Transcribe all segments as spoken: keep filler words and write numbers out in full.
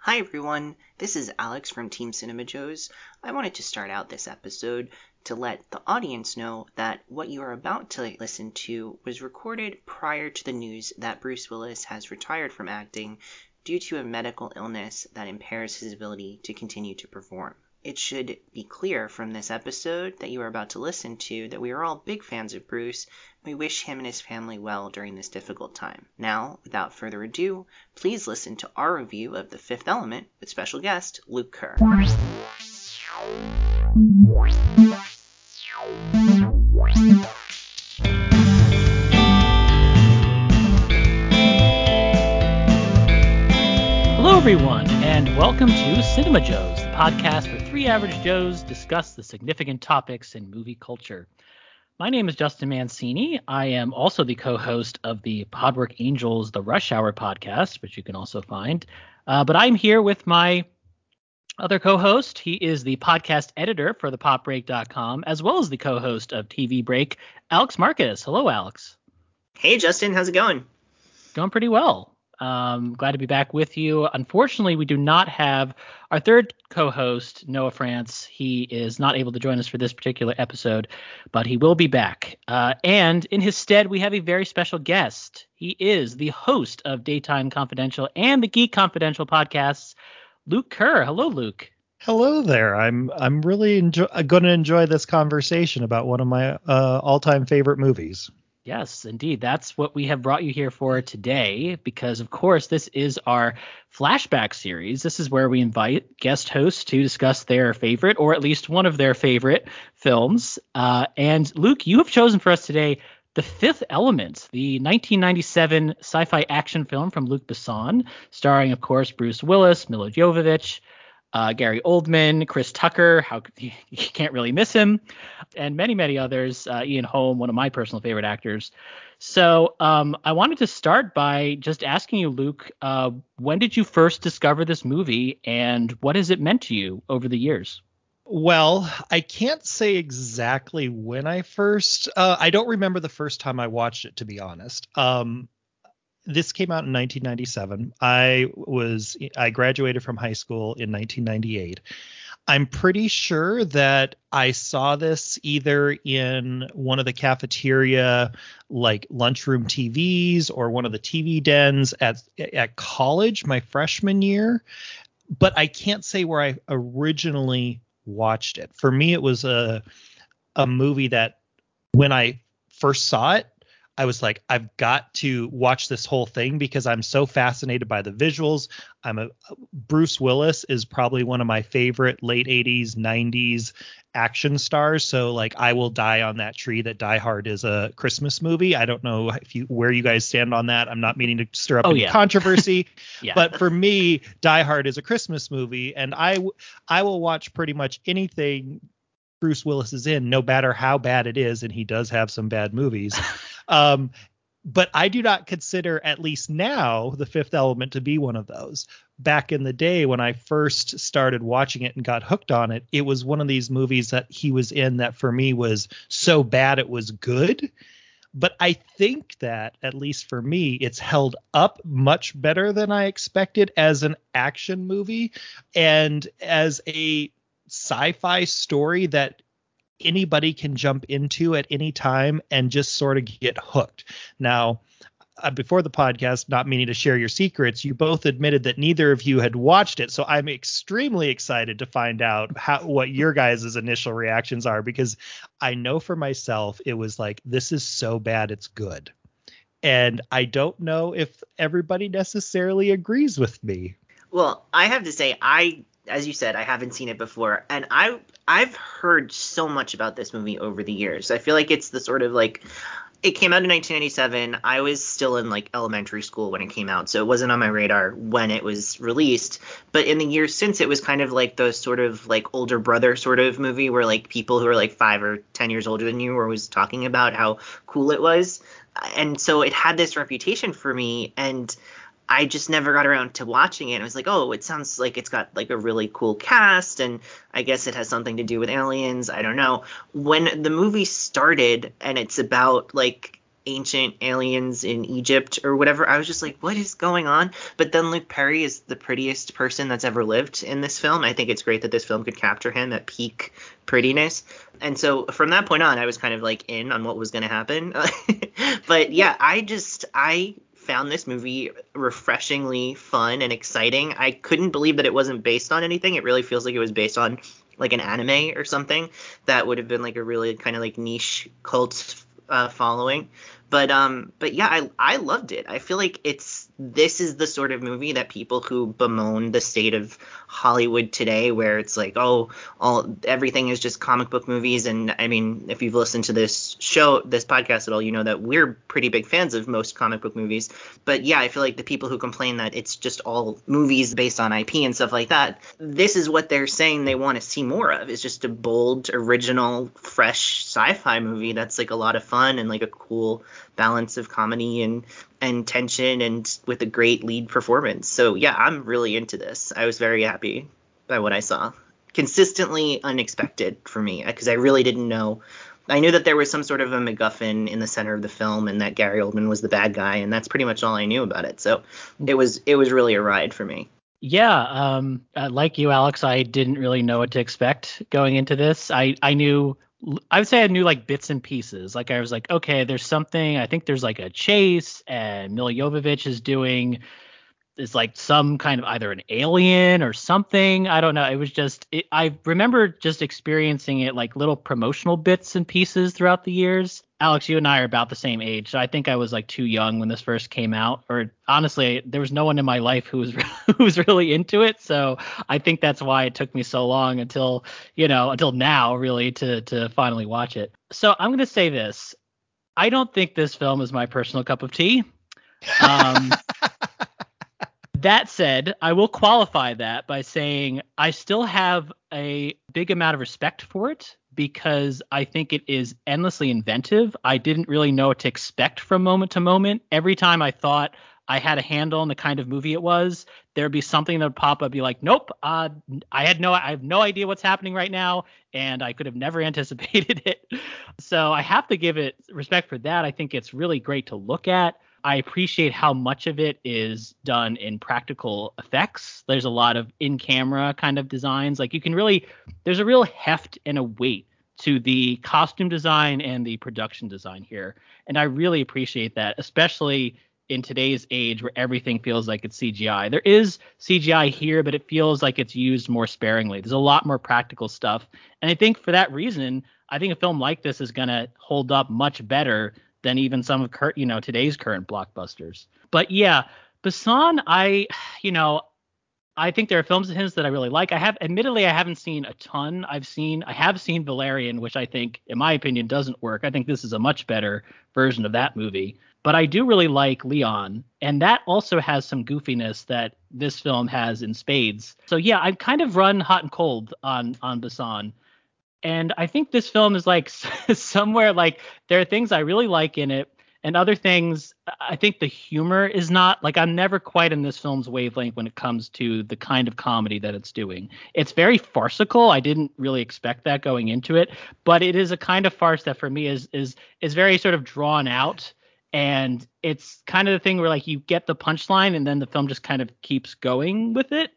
Hi everyone, this is Alex from Team Cinema Joes. I wanted to start out this episode to let the audience know that what you are about to listen to was recorded prior to the news that Bruce Willis has retired from acting due to a medical illness that impairs his ability to continue to perform. It should be clear from this episode that you are about to listen to that we are all big fans of Bruce. We wish him and his family well during this difficult time. Now, without further ado, please listen to our review of The Fifth Element with special guest Luke Kerr. Hello everyone, and welcome to Cinema Joes, the podcast where three average Joes discuss the significant topics in movie culture. My name is Justin Mancini. I am also the co-host of the Podwork Angels The Rush Hour podcast, which you can also find. Uh, but I'm here with my other co-host. He is the podcast editor for the pop break dot com, as well as the co-host of T V Break, Alex Marcus. Hello, Alex. Hey, Justin. How's it going? Going pretty well. Um, glad to be back with you. Unfortunately, we do not have our third co-host, Noah France. He is not able to join us for this particular episode, but he will be back. Uh, and in his stead, we have a very special guest. He is the host of Daytime Confidential and the Geek Confidential podcasts, Luke Kerr. Hello, Luke. Hello there. I'm I'm really enjoy- going to enjoy this conversation about one of my uh, all-time favorite movies. Yes, indeed. That's what we have brought you here for today, because, of course, this is our flashback series. This is where we invite guest hosts to discuss their favorite, or at least one of their favorite films. Uh, and, Luke, you have chosen for us today The Fifth Element, the nineteen ninety-seven sci-fi action film from Luc Besson, starring, of course, Bruce Willis, Milla Jovovich, Uh, Gary Oldman, Chris Tucker, how you can't really miss him, and many, many others. Uh, Ian Holm, one of my personal favorite actors. So um, I wanted to start by just asking you, Luke, uh, when did you first discover this movie, and what has it meant to you over the years? Well, I can't say exactly when I first. Uh, I don't remember the first time I watched it, to be honest. Um, This came out in nineteen ninety-seven. I was I graduated from high school in nineteen ninety-eight. I'm pretty sure that I saw this either in one of the cafeteria, like lunchroom T Vs, or one of the T V dens at at college my freshman year. But I can't say where I originally watched it. For me, it was a a movie that when I first saw it, I was like, I've got to watch this whole thing because I'm so fascinated by the visuals. I'm a Bruce Willis is probably one of my favorite late eighties, nineties action stars. So like, I will die on that tree that Die Hard is a Christmas movie. I don't know if you where you guys stand on that. I'm not meaning to stir up Oh, any yeah. controversy, Yeah. but for me, Die Hard is a Christmas movie, and I w- I will watch pretty much anything Bruce Willis is in, no matter how bad it is, and he does have some bad movies. Um, but I do not consider, at least now, The Fifth Element to be one of those. Back in the day when I first started watching it and got hooked on it, it was one of these movies that he was in that for me was so bad it was good. But I think that, at least for me, it's held up much better than I expected as an action movie and as a sci-fi story that anybody can jump into at any time and just sort of get hooked. Now, uh, before the podcast, not meaning to share your secrets, you both admitted that neither of you had watched it. So I'm extremely excited to find out how what your guys' initial reactions are, because I know for myself, it was like, this is so bad, it's good. And I don't know if everybody necessarily agrees with me. Well, I have to say, I, as you said, I haven't seen it before, and I, I've heard so much about this movie over the years. I feel like it's the sort of like, it came out in nineteen ninety-seven. I was still in like elementary school when it came out, so it wasn't on my radar when it was released. But in the years since, it was kind of like the sort of like older brother sort of movie where like people who are like five or ten years older than you were always talking about how cool it was. And so it had this reputation for me, and I just never got around to watching it. I was like, oh, it sounds like it's got like a really cool cast, and I guess it has something to do with aliens. I don't know. When the movie started and it's about like ancient aliens in Egypt or whatever. I was just like, what is going on? But then Luke Perry is the prettiest person that's ever lived in this film. I think it's great that this film could capture him at peak prettiness. And so from that point on, I was kind of like in on what was going to happen. But yeah, I just, I found this movie refreshingly fun and exciting. I couldn't believe that it wasn't based on anything. It really feels like it was based on like an anime or something that would have been like a really kind of like niche cult uh, following. But um, but yeah, I I loved it. I feel like it's this is the sort of movie that people who bemoan the state of Hollywood today, where it's like, oh, all everything is just comic book movies. And I mean, if you've listened to this show, this podcast at all, you know that we're pretty big fans of most comic book movies. But yeah, I feel like the people who complain that it's just all movies based on I P and stuff like that, this is what they're saying they want to see more of. It's just a bold, original, fresh sci-fi movie that's like a lot of fun and like a cool balance of comedy and and tension and with a great lead performance. So yeah, I'm really into this. I was very happy by what I saw. Consistently unexpected for me because I really didn't know. I knew that there was some sort of a MacGuffin in the center of the film and that Gary Oldman was the bad guy, and that's pretty much all I knew about it. So it was it was really a ride for me. Yeah, um, uh, like you, Alex, I didn't really know what to expect going into this. I I knew. I would say I knew like bits and pieces. Like I was like, okay, there's something. I think there's like a chase, and Mila Jovovich is doing is like some kind of either an alien or something. I don't know. It was just it, I remember just experiencing it like little promotional bits and pieces throughout the years. Alex, you and I are about the same age, so I think I was like too young when this first came out. Or honestly, there was no one in my life who was who was really into it. So I think that's why it took me so long until you know until now really to to finally watch it. So I'm gonna say this: I don't think this film is my personal cup of tea. Um, That said, I will qualify that by saying I still have a big amount of respect for it because I think it is endlessly inventive. I didn't really know what to expect from moment to moment. Every time I thought I had a handle on the kind of movie it was, there'd be something that would pop up, be like, nope, uh, I had no, I have no idea what's happening right now, and I could have never anticipated it. So I have to give it respect for that. I think it's really great to look at. I appreciate how much of it is done in practical effects. There's a lot of in-camera kind of designs. Like you can really, there's a real heft and a weight to the costume design and the production design here. And I really appreciate that, especially in today's age where everything feels like it's C G I. There is C G I here, but it feels like it's used more sparingly. There's a lot more practical stuff. And I think for that reason, I think a film like this is going to hold up much better than even some of cur- you know today's current blockbusters. But yeah, Besson, I you know I think there are films of his that I really like. I have admittedly I haven't seen a ton. I've seen I have seen Valerian, which I think in my opinion doesn't work. I think this is a much better version of that movie. But I do really like Leon, and that also has some goofiness that this film has in spades. So yeah, I've kind of run hot and cold on on Besson. And I think this film is like somewhere like there are things I really like in it and other things. I think the humor is not like I'm never quite in this film's wavelength when it comes to the kind of comedy that it's doing. It's very farcical. I didn't really expect that going into it, but it is a kind of farce that for me is is is very sort of drawn out. And it's kind of the thing where like you get the punchline and then the film just kind of keeps going with it.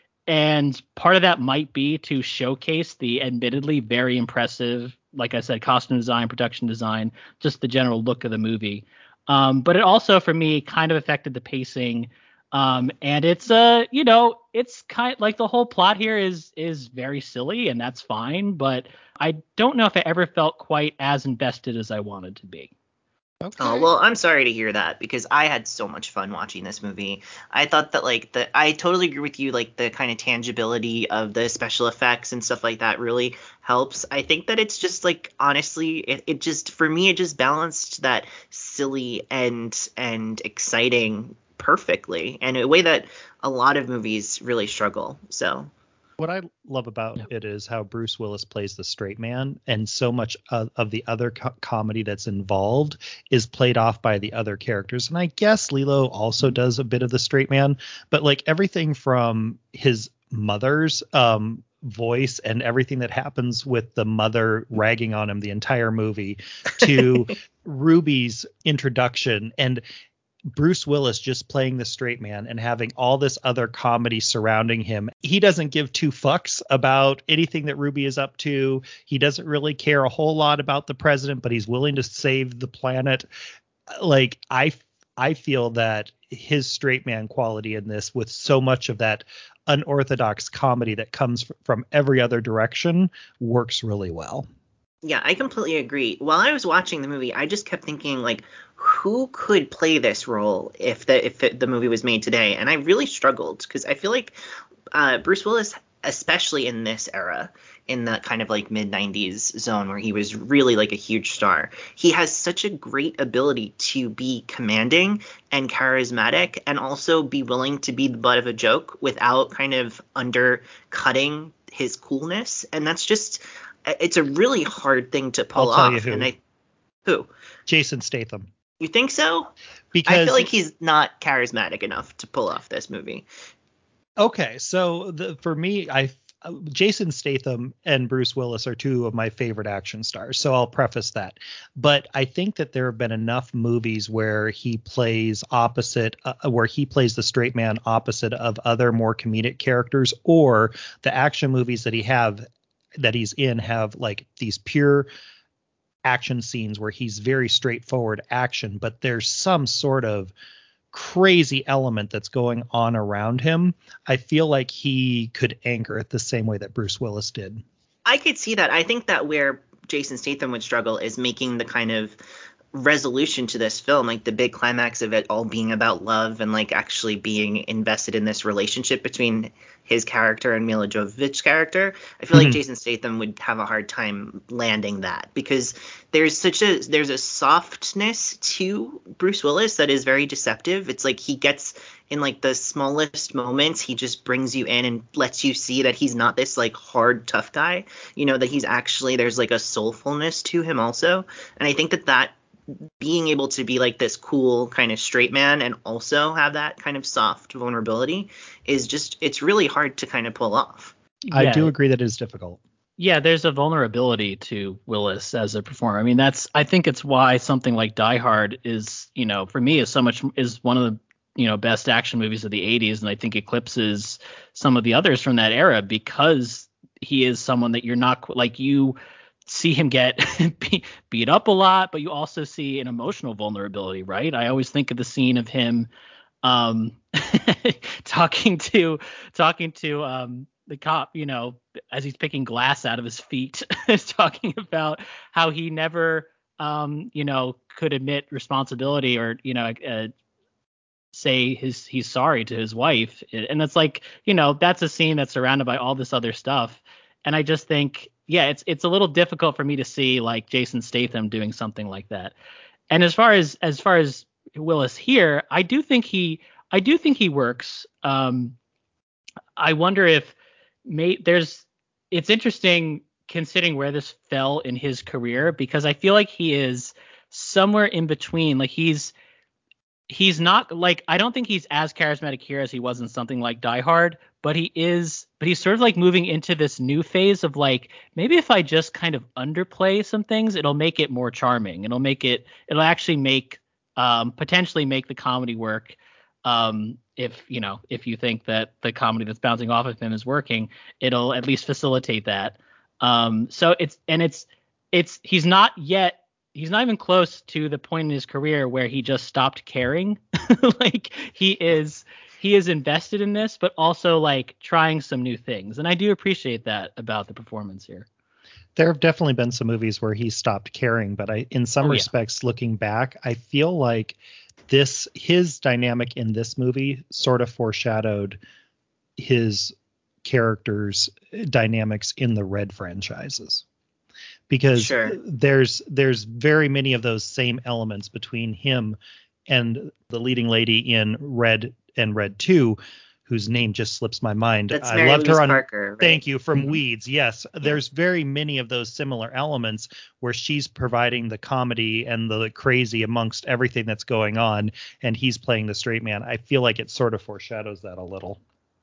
And part of that might be to showcase the admittedly very impressive, like I said, costume design, production design, just the general look of the movie. Um, but it also, for me, kind of affected the pacing. Um, and it's, uh, you know, it's kind of like the whole plot here is is very silly, and that's fine. But I don't know if I ever felt quite as invested as I wanted to be. Okay. Oh, well, I'm sorry to hear that because I had so much fun watching this movie. I thought that like the I totally agree with you, like the kind of tangibility of the special effects and stuff like that really helps. I think that it's just like honestly it, it just for me it just balanced that silly and and exciting perfectly in a way that a lot of movies really struggle. So what I love about yeah. it is how Bruce Willis plays the straight man, and so much of, of the other co- comedy that's involved is played off by the other characters. And I guess Lilo also does a bit of the straight man, but like everything from his mother's um, voice and everything that happens with the mother ragging on him the entire movie to Ruby's introduction and Bruce Willis just playing the straight man and having all this other comedy surrounding him. He doesn't give two fucks about anything that Ruby is up to. He doesn't really care a whole lot about the president, but he's willing to save the planet. Like, I, I feel that his straight man quality in this, with so much of that unorthodox comedy that comes f- from every other direction, works really well. Yeah, I completely agree. While I was watching the movie, I just kept thinking, like, who could play this role if the if it, the movie was made today? And I really struggled because I feel like uh, Bruce Willis, especially in this era, in that kind of like mid nineties zone where he was really like a huge star, he has such a great ability to be commanding and charismatic and also be willing to be the butt of a joke without kind of undercutting his coolness. And that's just, it's a really hard thing to pull I'll tell off. you who. And I, who? Jason Statham. You think so? Because I feel like he's not charismatic enough to pull off this movie. Okay, so the, for me, I Jason Statham and Bruce Willis are two of my favorite action stars, so I'll preface that. But I think that there have been enough movies where he plays opposite, uh, where he plays the straight man opposite of other more comedic characters, or the action movies that he have that he's in have like these pure action scenes where he's very straightforward action, but there's some sort of crazy element that's going on around him. I feel like he could anchor it the same way that Bruce Willis did. I could see that. I think that where Jason Statham would struggle is making the kind of resolution to this film, like the big climax of it all being about love and like actually being invested in this relationship between his character and Mila Jovovich's character. I feel mm-hmm. like Jason Statham would have a hard time landing that because there's such a there's a softness to Bruce Willis that is very deceptive. It's like he gets in like the smallest moments, he just brings you in and lets you see that he's not this like hard tough guy, you know, that he's actually, there's like a soulfulness to him also. And I think that that being able to be like this cool kind of straight man and also have that kind of soft vulnerability is just, it's really hard to kind of pull off. I yeah. do agree that it is difficult. Yeah, there's a vulnerability to Willis as a performer. I mean, that's, I think it's why something like Die Hard is, you know, for me is so much, is one of the, you know, best action movies of the eighties. And I think eclipses some of the others from that era because he is someone that you're not, like, you see him get beat up a lot, but you also see an emotional vulnerability, right? I always think of the scene of him um, talking to talking to um, the cop, you know, as he's picking glass out of his feet, is talking about how he never, um, you know, could admit responsibility or, you know, uh, say his he's sorry to his wife. And that's like, you know, that's a scene that's surrounded by all this other stuff. And I just think, yeah, it's it's a little difficult for me to see like Jason Statham doing something like that. And as far as as far as Willis here, I do think he I do think he works. Um, I wonder if may, there's it's interesting considering where this fell in his career, because I feel like he is somewhere in between. Like he's he's not like, I don't think he's as charismatic here as he was in something like Die Hard, but he is, but he's sort of like moving into this new phase of like, maybe if I just kind of underplay some things, it'll make it more charming. It'll make it, it'll actually make, um, potentially make the comedy work. Um, if, you know, if you think that the comedy that's bouncing off of him is working, it'll at least facilitate that. Um, so it's, and it's, it's, he's not yet, he's not even close to the point in his career where he just stopped caring. Like he is, he is invested in this, but also like trying some new things. And I do appreciate that about the performance here. There have definitely been some movies where he stopped caring, but I, in some oh, respects, yeah. looking back, I feel like this, his dynamic in this movie sort of foreshadowed his character's dynamics in the Red franchises. Because sure. there's there's very many of those same elements between him and the leading lady in Red and Red two, whose name just slips my mind. That's I Mary loved Louise her on Parker, right? Thank you, from mm-hmm. Weeds. Yes, yeah. There's very many of those similar elements where she's providing the comedy and the crazy amongst everything that's going on, and he's playing the straight man. I feel like it sort of foreshadows that a little.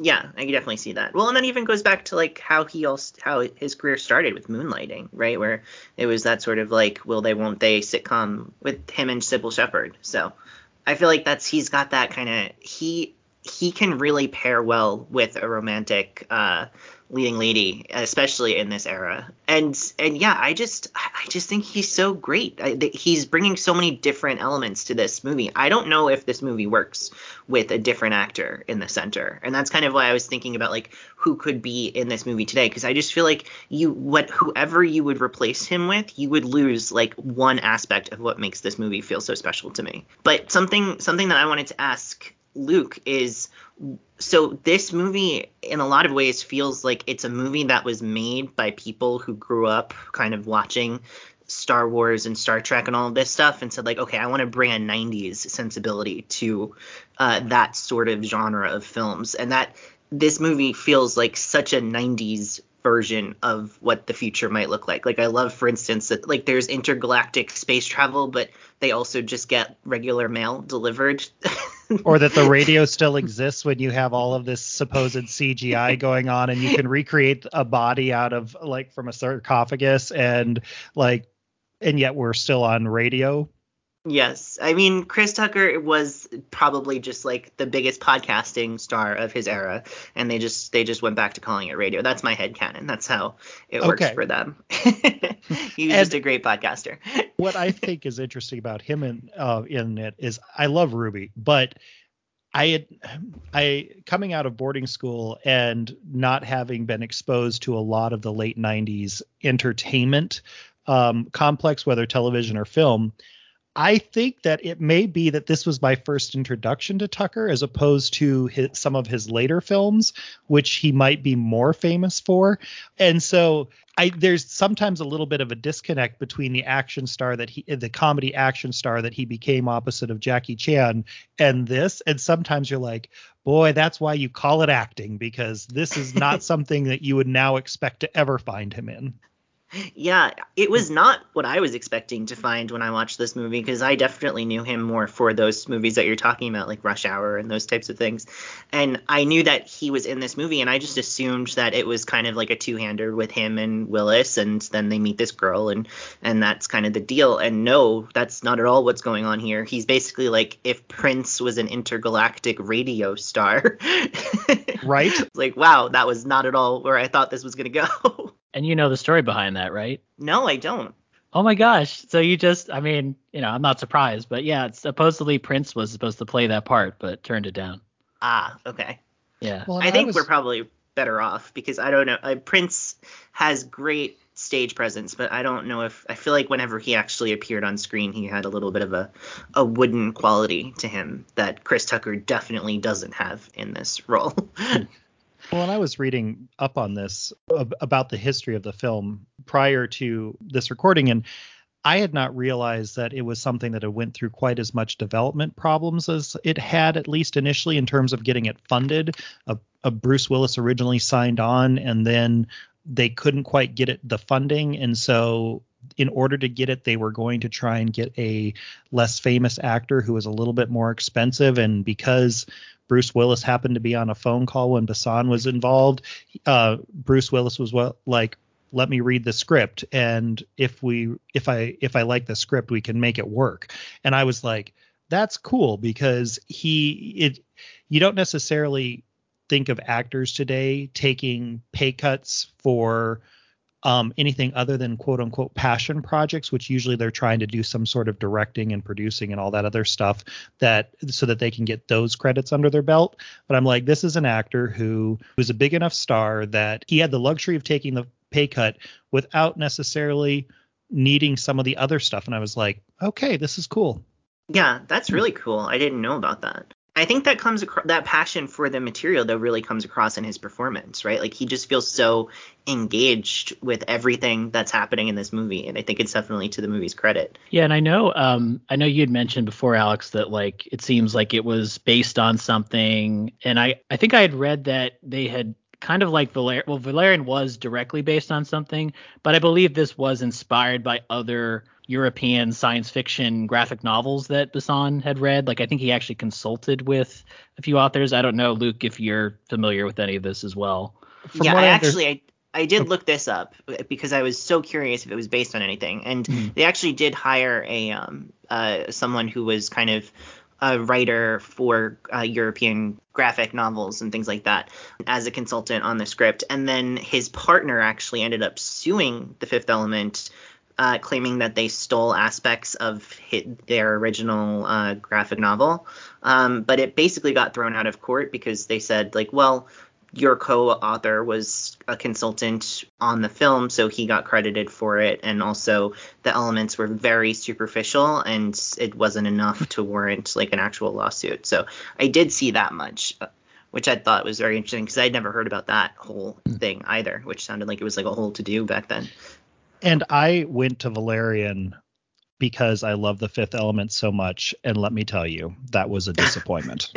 Yeah, I can definitely see that. Well, and that even goes back to like how he also how his career started with Moonlighting, right? Where it was that sort of like will they won't they sitcom with him and Sybil Shepherd. So I feel like that's he's got that kind of he he can really pair well with a romantic uh, leading lady, especially in this era. And and yeah, I just I just think he's so great. I, th- he's bringing so many different elements to this movie. I don't know if this movie works with a different actor in the center, and that's kind of why I was thinking about like who could be in this movie today, because I just feel like you what whoever you would replace him with, you would lose like one aspect of what makes this movie feel so special to me. But something something that I wanted to ask Luke is, so this movie in a lot of ways feels like it's a movie that was made by people who grew up kind of watching Star Wars and Star Trek and all of this stuff and said like, okay, I want to bring a nineties sensibility to uh, that sort of genre of films. And that this movie feels like such a nineties version of what the future might look like. Like I love, for instance, that like there's intergalactic space travel, but they also just get regular mail delivered. Or that the radio still exists when you have all of this supposed C G I going on, and you can recreate a body out of like from a sarcophagus, and like, and yet we're still on radio. Yes. I mean, Chris Tucker was probably just like the biggest podcasting star of his era, and they just they just went back to calling it radio. That's my headcanon. That's how it works Okay. for them. He was And just a great podcaster. What I think is interesting about him in uh, in it is I love Ruby, but I had I coming out of boarding school and not having been exposed to a lot of the late nineties entertainment um, complex, whether television or film. I think that it may be that this was my first introduction to Tucker as opposed to his, some of his later films, which he might be more famous for. And so I, there's sometimes a little bit of a disconnect between the action star that he, the comedy action star that he became opposite of Jackie Chan and this. And sometimes you're like, boy, that's why you call it acting, because this is not something that you would now expect to ever find him in. Yeah, it was not what I was expecting to find when I watched this movie, because I definitely knew him more for those movies that you're talking about, like Rush Hour and those types of things. And I knew that he was in this movie, and I just assumed that it was kind of like a two-hander with him and Willis, and then they meet this girl, and and that's kind of the deal. And no, that's not at all what's going on here. He's basically like if Prince was an intergalactic radio star. Right? Like, wow, that was not at all where I thought this was going to go. And you know the story behind that, right? No, I don't. Oh my gosh. So you just, I mean, you know, I'm not surprised, but yeah, it's supposedly Prince was supposed to play that part, but turned it down. Ah, okay. Yeah. Well, I I think was- we're probably better off, because I don't know. Uh, Prince has great stage presence, but I don't know if I feel like whenever he actually appeared on screen, he had a little bit of a, a wooden quality to him that Chris Tucker definitely doesn't have in this role. Well, and I was reading up on this ab- about the history of the film prior to this recording, and I had not realized that it was something that had went through quite as much development problems as it had, at least initially, in terms of getting it funded. Uh, uh, Bruce Willis originally signed on, and then they couldn't quite get it the funding, and so in order to get it, they were going to try and get a less famous actor who was a little bit more expensive, and because Bruce Willis happened to be on a phone call when Besson was involved, uh, Bruce Willis was well, like, let me read the script, and if we if I if I like the script, we can make it work. And I was like, that's cool, because he it you don't necessarily think of actors today taking pay cuts for um, anything other than quote unquote passion projects, which usually they're trying to do some sort of directing and producing and all that other stuff that so that they can get those credits under their belt. But I'm like, this is an actor who was a big enough star that he had the luxury of taking the pay cut without necessarily needing some of the other stuff. And I was like, okay, this is cool. Yeah, that's really cool. I didn't know about that. I think that comes across, that passion for the material though really comes across in his performance, right? Like he just feels so engaged with everything that's happening in this movie, and I think it's definitely to the movie's credit. Yeah, and I know um I know you had mentioned before, Alex, that like it seems like it was based on something, and I I think I had read that they had kind of like Valerian. Well, Valerian was directly based on something, but I believe this was inspired by other European science fiction graphic novels that Besson had read. Like I think he actually consulted with a few authors. I don't know, Luke, if you're familiar with any of this as well. From yeah, what I I under- actually I, I did look this up because I was so curious if it was based on anything, and Mhm. they actually did hire a um uh someone who was kind of a writer for uh, European graphic novels and things like that as a consultant on the script, and then his partner actually ended up suing The Fifth Element. Uh, claiming that they stole aspects of hit their original uh, graphic novel. Um, but it basically got thrown out of court because they said, like, well, your co-author was a consultant on the film, so he got credited for it. And also the elements were very superficial and it wasn't enough to warrant like an actual lawsuit. So I did see that much, which I thought was very interesting because I'd never heard about that whole thing either, which sounded like it was like a whole to-do back then. And I went to Valerian because I love The Fifth Element so much, and let me tell you, that was a disappointment.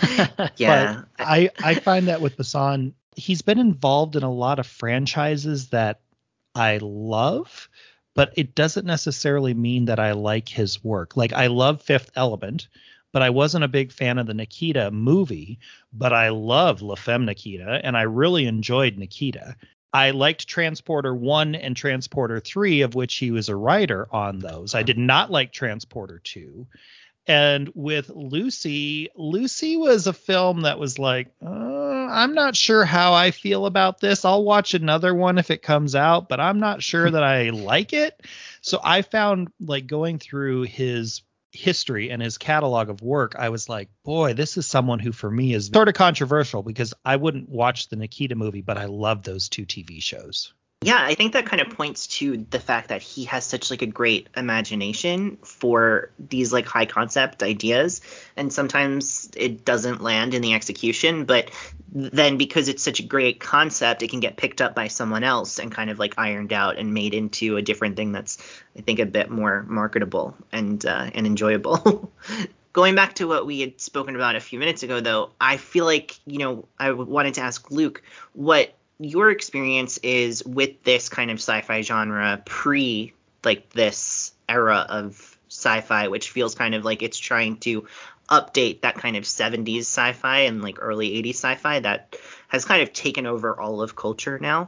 Yeah. But I, I find that with Besson, he's been involved in a lot of franchises that I love, but it doesn't necessarily mean that I like his work. Like, I love Fifth Element, but I wasn't a big fan of the Nikita movie, but I love La Femme Nikita, and I really enjoyed Nikita. I liked Transporter one and Transporter three, of which he was a writer on those. I did not like Transporter two. And with Lucy, Lucy was a film that was like, uh, I'm not sure how I feel about this. I'll watch another one if it comes out, but I'm not sure that I like it. So I found, like, going through his history and his catalog of work, I was like, boy, this is someone who for me is sort of controversial because I wouldn't watch the Nikita movie, but I love those two T V shows. Yeah, I think that kind of points to the fact that he has such like a great imagination for these like high concept ideas, and sometimes it doesn't land in the execution, but then because it's such a great concept, it can get picked up by someone else and kind of like ironed out and made into a different thing that's, I think, a bit more marketable and uh, and enjoyable. Going back to what we had spoken about a few minutes ago, though, I feel like, you know, I wanted to ask Luke what your experience is with this kind of sci-fi genre pre like this era of sci-fi, which feels kind of like it's trying to update that kind of seventies sci-fi and like early eighties sci-fi that has kind of taken over all of culture now.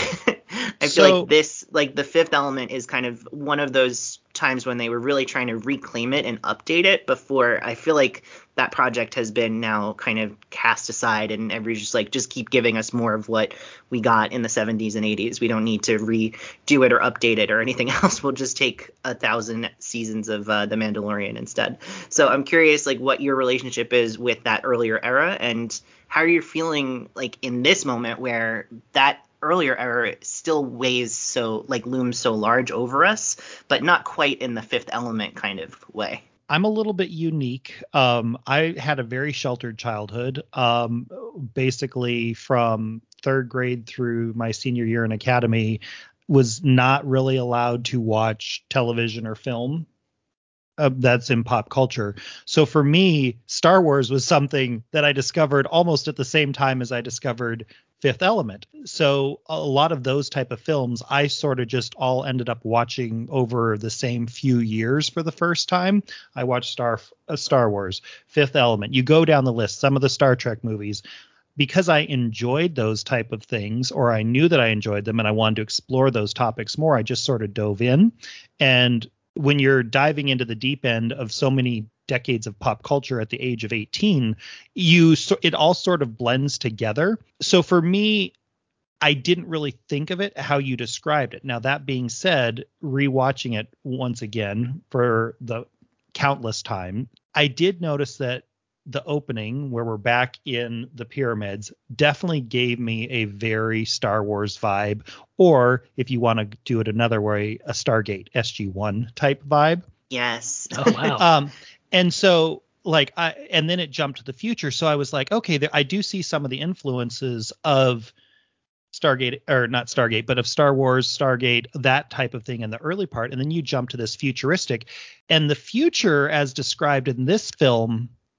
I So- feel like this, like The Fifth Element is kind of one of those times when they were really trying to reclaim it and update it before I feel like that project has been now kind of cast aside and everybody's just like, just keep giving us more of what we got in the seventies and eighties. We don't need to redo it or update it or anything else. We'll just take a thousand seasons of uh, The Mandalorian instead. So I'm curious, like, what your relationship is with that earlier era and how you're feeling like in this moment where that earlier era still weighs so like looms so large over us, but not quite in the Fifth Element kind of way. I'm a little bit unique. Um, I had a very sheltered childhood, um, basically from third grade through my senior year in academy, was not really allowed to watch television or film. Uh, that's in pop culture. So for me, Star Wars was something that I discovered almost at the same time as I discovered Fifth Element. So a lot of those type of films, I sort of just all ended up watching over the same few years for the first time. I watched Star uh, Star Wars, Fifth Element. You go down the list, some of the Star Trek movies. Because I enjoyed those type of things, or I knew that I enjoyed them and I wanted to explore those topics more, I just sort of dove in. And when you're diving into the deep end of so many decades of pop culture at the age of eighteen, you it all sort of blends together. So for me, I didn't really think of it how you described it. Now, that being said, rewatching it once again for the countless time, I did notice that the opening where we're back in the pyramids definitely gave me a very Star Wars vibe, or if you want to do it another way, a Stargate S G one type vibe. Yes. Oh, wow. Um, and so like, I, and then it jumped to the future. So I was like, okay, there, I do see some of the influences of Stargate, or not Stargate, but of Star Wars, Stargate, that type of thing in the early part. And then you jump to this futuristic, and the future as described in this film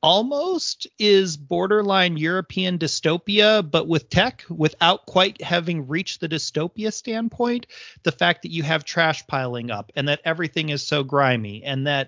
almost is borderline European dystopia, but with tech, without quite having reached the dystopia standpoint. The fact that you have trash piling up and that everything is so grimy and that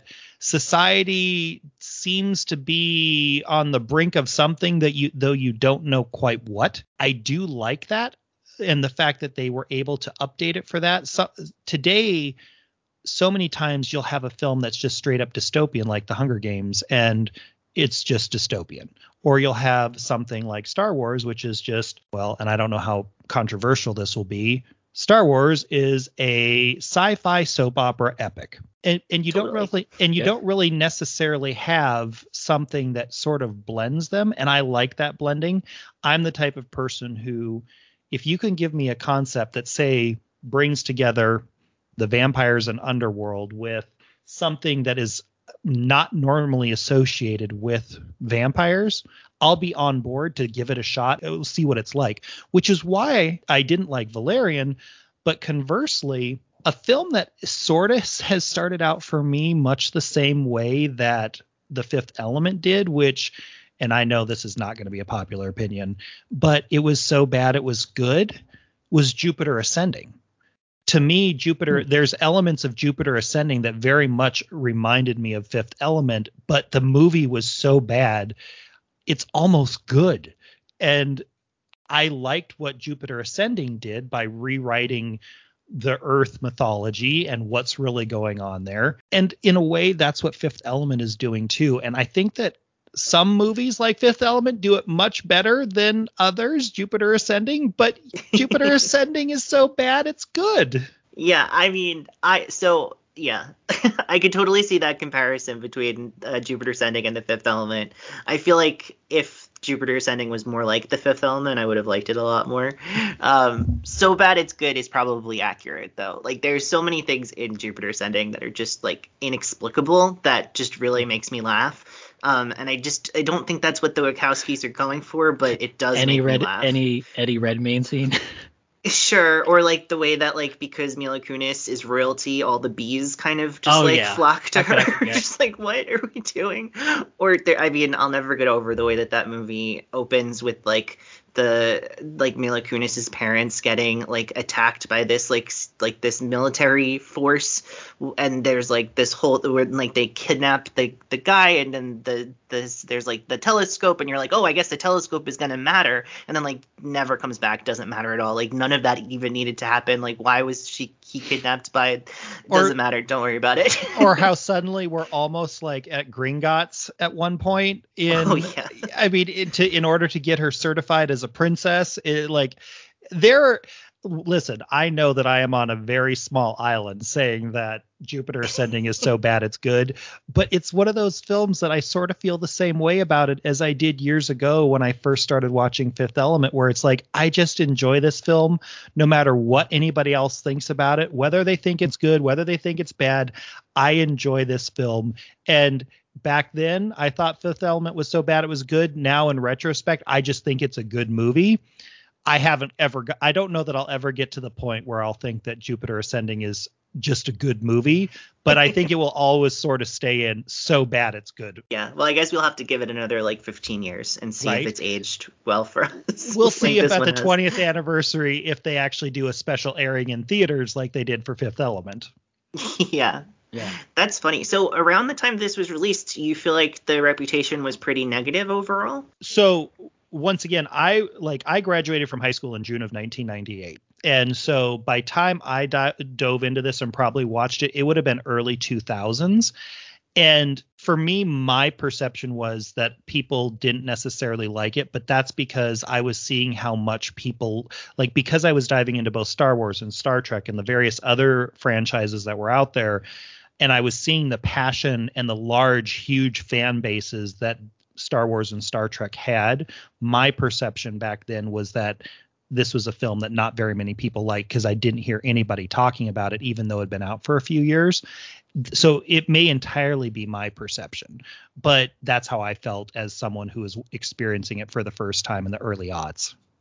society seems to be on the brink of something that you, though you don't know quite what. I do like that. And the fact that they were able to update it for that. So today, so many times you'll have a film that's just straight up dystopian, like The Hunger Games, and it's just dystopian. Or you'll have something like Star Wars, which is just, well, and I don't know how controversial this will be. Star Wars is a sci-fi soap opera epic. And and you totally. don't really and you yeah. don't really necessarily have something that sort of blends them. And I like that blending. I'm the type of person who, if you can give me a concept that, say, brings together the vampires and underworld with something that is not normally associated with vampires, I'll be on board to give it a shot. We'll see what it's like, which is why I didn't like Valerian. But conversely, a film that sort of has started out for me much the same way that The Fifth Element did, which, and I know this is not going to be a popular opinion, but it was so bad it was good, was Jupiter Ascending. To me, Jupiter, hmm. there's elements of Jupiter Ascending that very much reminded me of Fifth Element, but the movie was so bad, it's almost good. And I liked what Jupiter Ascending did by rewriting the Earth mythology and what's really going on there. And in a way, that's what Fifth Element is doing too. And I think that some movies like Fifth Element do it much better than others, Jupiter Ascending, but Jupiter Ascending is so bad it's good. Yeah, I mean, I so yeah, I could totally see that comparison between uh, Jupiter Ascending and The Fifth Element. I feel like if Jupiter Ascending was more like The Fifth Element, I would have liked it a lot more. Um, so bad it's good is probably accurate, though. Like, there's so many things in Jupiter Ascending that are just, like, inexplicable that just really makes me laugh. Um, and I just I don't think that's what the Wachowskis are going for, but it does any make red, me laugh. Any Eddie Redmayne scene? Sure, or like the way that like because Mila Kunis is royalty, all the bees kind of just oh, like yeah. flock to How her. Just like, what are we doing? Or there, I mean, I'll never get over the way that that movie opens with like the like Mila Kunis's parents getting like attacked by this like like this military force, and there's like this whole where like they kidnap the the guy, and then the this there's like the telescope, and you're like, oh, I guess the telescope is gonna matter, and then like never comes back, doesn't matter at all. Like none of that even needed to happen. Like why was she he kidnapped by? Doesn't or, matter. Don't worry about it. Or how suddenly we're almost like at Gringotts at one point in. Oh, yeah. I mean, in, to, in order to get her certified as a princess, it, like there. Listen, I know that I am on a very small island saying that Jupiter Ascending is so bad it's good, but it's one of those films that I sort of feel the same way about it as I did years ago when I first started watching Fifth Element, where it's like, I just enjoy this film no matter what anybody else thinks about it, whether they think it's good, whether they think it's bad. I enjoy this film. And back then I thought Fifth Element was so bad it was good. Now in retrospect, I just think it's a good movie. I haven't ever got, I don't know that I'll ever get to the point where I'll think that Jupiter Ascending is just a good movie, but I think it will always sort of stay in so bad it's good. Yeah, well, I guess we'll have to give it another like fifteen years and see right? if it's aged well for us. We'll see like if at the has. twentieth anniversary, if they actually do a special airing in theaters like they did for Fifth Element. Yeah. Yeah. That's funny. So around the time this was released, you feel like the reputation was pretty negative overall? So once again, I like I graduated from high school in June of nineteen ninety-eight. And so by time I di- dove into this and probably watched it, it would have been early two thousands. And for me, my perception was that people didn't necessarily like it, but that's because I was seeing how much people like because I was diving into both Star Wars and Star Trek and the various other franchises that were out there. And I was seeing the passion and the large, huge fan bases that Star Wars and Star Trek had. My perception back then was that this was a film that not very many people liked because I didn't hear anybody talking about it, even though it had been out for a few years. So it may entirely be my perception, but that's how I felt as someone who was experiencing it for the first time in the early aughts.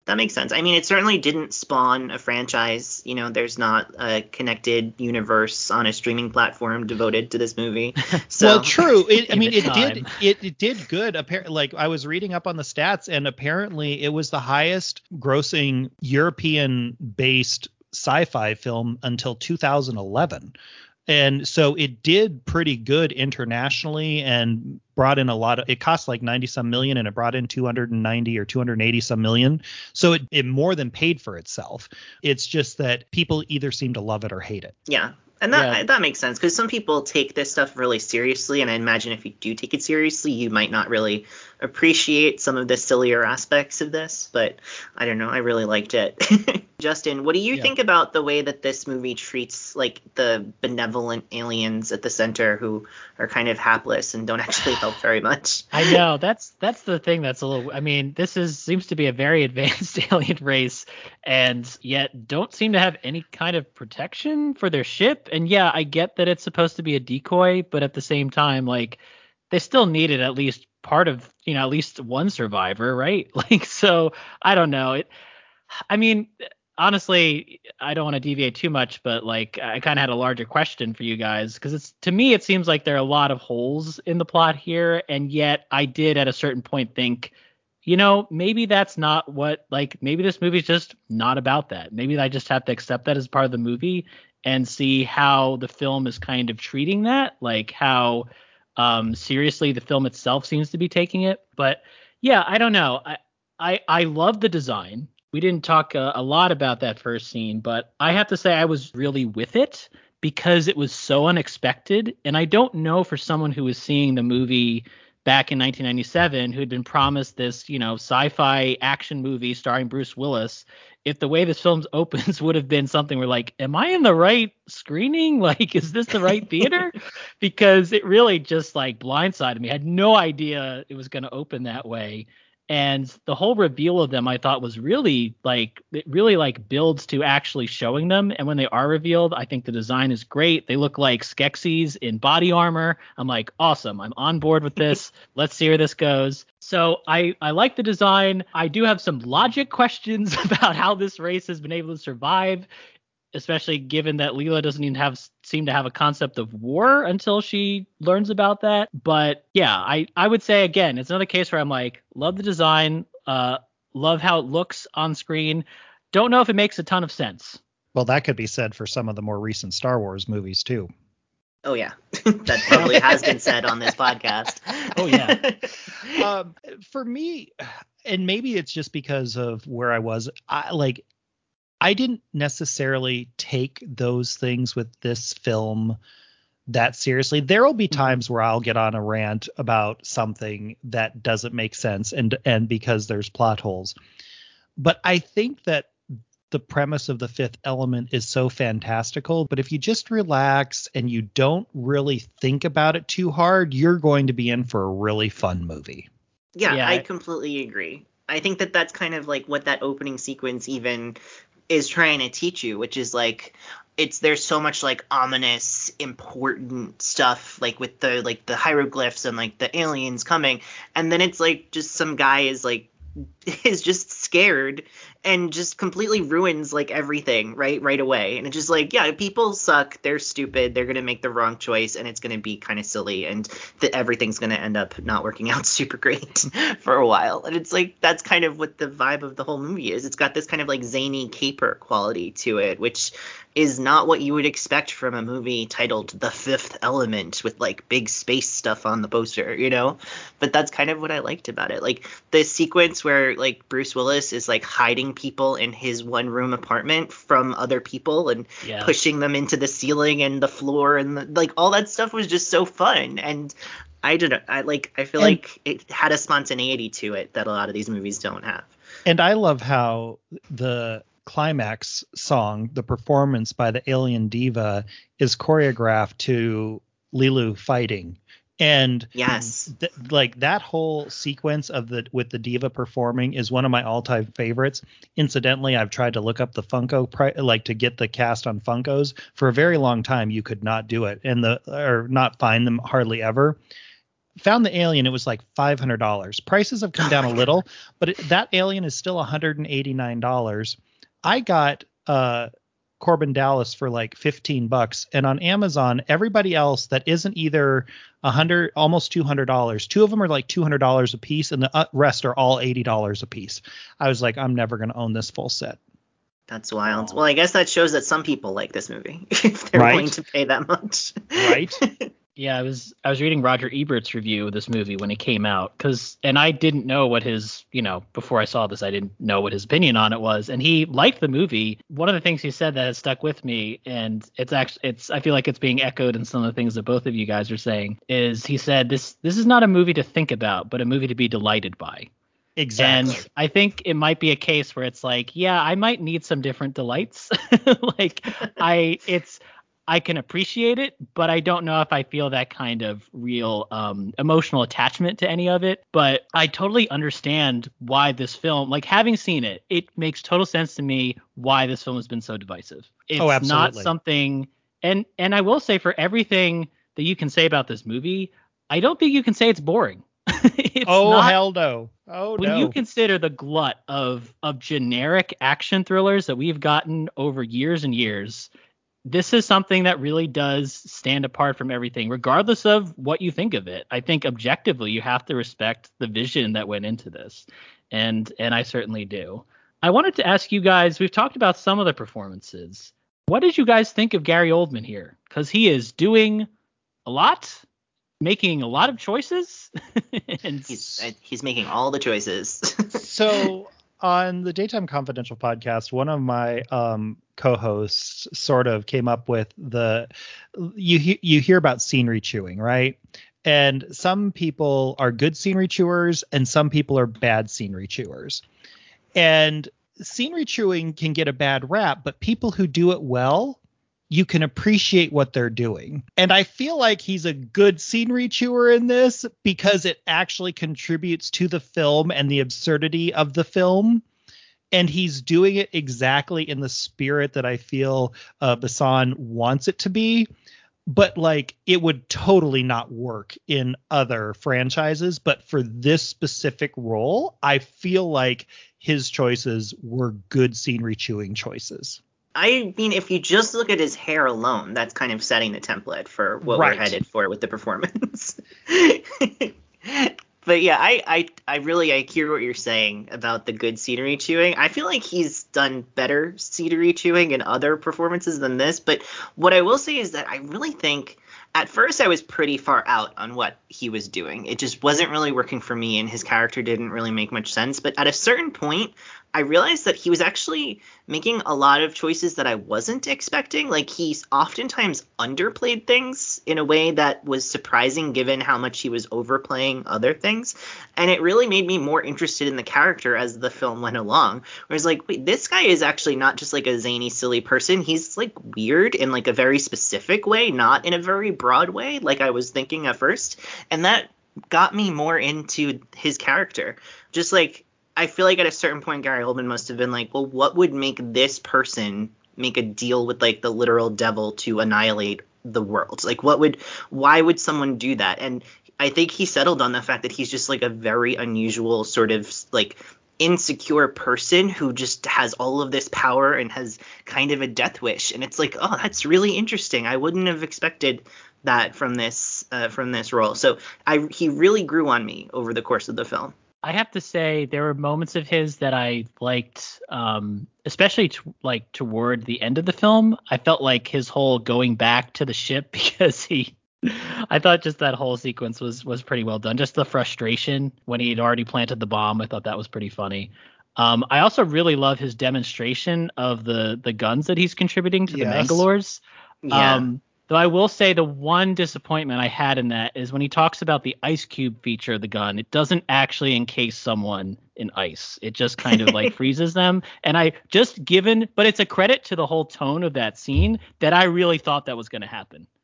That makes sense. I mean, it certainly didn't spawn a franchise. You know, there's not a connected universe on a streaming platform devoted to this movie. So. Well, true. It, I Give mean, it it did time. it, it did good. Appar- like I was reading up on the stats, and apparently it was the highest grossing European based sci-fi film until two thousand eleven. And so it did pretty good internationally and brought in a lot of, it cost like ninety some million and it brought in two hundred ninety or two hundred eighty some million. So it, it more than paid for itself. It's just that people either seem to love it or hate it. Yeah. And that Yeah. that makes sense because some people take this stuff really seriously, and I imagine if you do take it seriously, you might not really appreciate some of the sillier aspects of this. But I don't know, I really liked it. Justin, what do you Yeah. think about the way that this movie treats like the benevolent aliens at the center who are kind of hapless and don't actually help very much? I know that's that's the thing that's a little. I mean, this is seems to be a very advanced alien race, and yet don't seem to have any kind of protection for their ship. And yeah, I get that it's supposed to be a decoy, but at the same time, like they still needed at least part of, you know, at least one survivor, right? Like, so I don't know. It. I mean, honestly, I don't want to deviate too much, but like I kind of had a larger question for you guys because it's to me it seems like there are a lot of holes in the plot here, and yet I did at a certain point think, you know, maybe that's not what like maybe this movie's just not about that. Maybe I just have to accept that as part of the movie and see how the film is kind of treating that, like how um seriously the film itself seems to be taking it. But yeah, I don't know. I I I love the design. We didn't talk uh, a lot about that first scene, but I have to say I was really with it because it was so unexpected. And I don't know, for someone who was seeing the movie back in nineteen ninety-seven, who had been promised this, you know, sci-fi action movie starring Bruce Willis, if the way this film opens would have been something where like, am I in the right screening? Like, is this the right theater? Because it really just like blindsided me. I had no idea it was going to open that way. And the whole reveal of them I thought was really like it really like builds to actually showing them. And when they are revealed, I think the design is great. They look like Skeksis in body armor. I'm like, awesome. I'm on board with this. Let's see where this goes. So I, I like the design. I do have some logic questions about how this race has been able to survive, especially given that Leela doesn't even have seem to have a concept of war until she learns about that. But yeah, I, I would say, again, it's another case where I'm like, love the design, uh, love how it looks on screen. Don't know if it makes a ton of sense. Well, that could be said for some of the more recent Star Wars movies, too. Oh, yeah. That probably has been said on this podcast. Oh, yeah. um, for me, and maybe it's just because of where I was, I like I didn't necessarily take those things with this film that seriously. There will be times where I'll get on a rant about something that doesn't make sense and and because there's plot holes. But I think that the premise of The Fifth Element is so fantastical, but if you just relax and you don't really think about it too hard, you're going to be in for a really fun movie. Yeah, Yeah. I completely agree. I think that that's kind of like what that opening sequence even is trying to teach you, which is like it's there's so much like ominous important stuff like with the like the hieroglyphs and like the aliens coming, and then it's like just some guy is like is just scared and just completely ruins like everything right right away. And it's just like, yeah, people suck, they're stupid, they're gonna make the wrong choice, and it's gonna be kind of silly, and that everything's gonna end up not working out super great for a while. And it's like that's kind of what the vibe of the whole movie is. It's got this kind of like zany caper quality to it, which is not what you would expect from a movie titled The Fifth Element with like big space stuff on the poster, you know? But that's kind of what I liked about it. Like the sequence where like Bruce Willis is like hiding people in his one room apartment from other people and Yeah. pushing them into the ceiling and the floor and the, like all that stuff was just so fun. And I don't know, I like I feel And- like it had a spontaneity to it that a lot of these movies don't have. And I love how the climax song, the performance by the alien diva, is choreographed to Lilu fighting. And Yes. th- like that whole sequence of the with the diva performing is one of my all-time favorites. Incidentally, I've tried to look up the Funko pri- like to get the cast on Funkos. For a very long time you could not do it and the or not find them hardly ever. found the Alien, it was like five hundred dollars. Prices have come Oh down my a God. little, but it, that Alien is still one hundred eighty-nine dollars. I got uh, Corbin Dallas for like fifteen bucks, and on Amazon, everybody else that isn't either a hundred, almost two hundred dollars. Two of them are like two hundred dollars a piece, and the rest are all eighty dollars a piece. I was like, I'm never going to own this full set. That's wild. Wow. Well, I guess that shows that some people like this movie if they're Right. willing to pay that much. Right. Yeah, I was I was reading Roger Ebert's review of this movie when it came out, because and I didn't know what his, you know, before I saw this, I didn't know what his opinion on it was, and he liked the movie. One of the things he said that has stuck with me, and it's actually it's I feel like it's being echoed in some of the things that both of you guys are saying, is he said this this is not a movie to think about, but a movie to be delighted by. Exactly. And I think it might be a case where it's like, yeah, I might need some different delights. Like I it's I can appreciate it, but I don't know if I feel that kind of real um, emotional attachment to any of it. But I totally understand why this film, like having seen it, it makes total sense to me why this film has been so divisive. It's Oh, not absolutely. something, and and I will say, for everything that you can say about this movie, I don't think you can say it's boring. It's Oh, not. hell no. Oh, When no. you consider the glut of of generic action thrillers that we've gotten over years and years, this is something that really does stand apart from everything, regardless of what you think of it. I think objectively, you have to respect the vision that went into this. And and I certainly do. I wanted to ask you guys, we've talked about some of the performances. What did you guys think of Gary Oldman here? Because he is doing a lot, making a lot of choices. And he's uh, he's making all the choices. So on the Daytime Confidential podcast, one of my um, co-hosts sort of came up with the you he- you hear about scenery chewing, right? And some people are good scenery chewers and some people are bad scenery chewers. And scenery chewing can get a bad rap, but people who do it well, you can appreciate what they're doing. And I feel like he's a good scenery chewer in this because it actually contributes to the film and the absurdity of the film. And he's doing it exactly in the spirit that I feel uh, Besson wants it to be. But like it would totally not work in other franchises. But for this specific role, I feel like his choices were good scenery chewing choices. I mean, if you just look at his hair alone, that's kind of setting the template for what Right. we're headed for with the performance. But yeah, I, I I really I hear what you're saying about the good scenery chewing. I feel like he's done better scenery chewing in other performances than this. But what I will say is that I really think at first I was pretty far out on what he was doing. It just wasn't really working for me, and his character didn't really make much sense. But at a certain point, I realized that he was actually making a lot of choices that I wasn't expecting. Like, he's oftentimes underplayed things in a way that was surprising given how much he was overplaying other things. And it really made me more interested in the character as the film went along. Whereas, like, wait, this guy is actually not just like a zany, silly person. He's like weird in like a very specific way, not in a very broad way, like I was thinking at first. And that got me more into his character. Just like, I feel like at a certain point, Gary Oldman must have been like, well, what would make this person make a deal with like the literal devil to annihilate the world? Like, what would, why would someone do that? And I think he settled on the fact that he's just like a very unusual sort of like insecure person who just has all of this power and has kind of a death wish. And it's like, oh, that's really interesting. I wouldn't have expected that from this uh, from this role. So I he really grew on me over the course of the film. I have to say there were moments of his that I liked, um, especially t- like toward the end of the film. I felt like his whole going back to the ship because he, I thought just that whole sequence was was pretty well done. Just the frustration when he had already planted the bomb. I thought that was pretty funny. Um, I also really love his demonstration of the the guns that he's contributing to Yes. the Mangalores. Yeah. Um, Though I will say the one disappointment I had in that is when he talks about the ice cube feature of the gun, it doesn't actually encase someone in ice. It just kind of like freezes them. And I just given, but it's a credit to the whole tone of that scene that I really thought that was going to happen.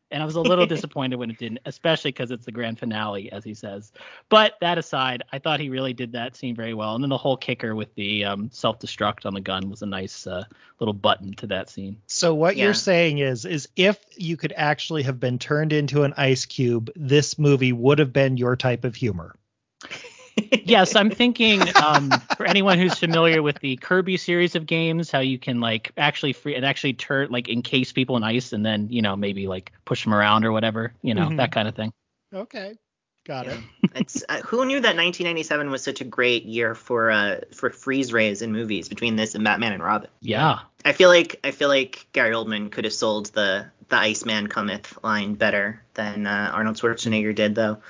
And I was a little disappointed when it didn't, especially because it's the grand finale, as he says. But that aside, I thought he really did that scene very well. And then the whole kicker with the um, self-destruct on the gun was a nice uh, little button to that scene. So what Yeah. you're saying is, is if you could actually have been turned into an ice cube, this movie would have been your type of humor. Yes, I'm thinking um, for anyone who's familiar with the Kirby series of games, how you can like actually free and actually turn like encase people in ice and then, you know, maybe like push them around or whatever, you know, Mhm. that kind of thing. Okay. Got Yeah. it. It's uh, who knew that nineteen ninety-seven was such a great year for uh for freeze rays in movies between this and Batman and Robin. Yeah. I feel like I feel like Gary Oldman could have sold the the Iceman cometh line better than uh, Arnold Schwarzenegger did though.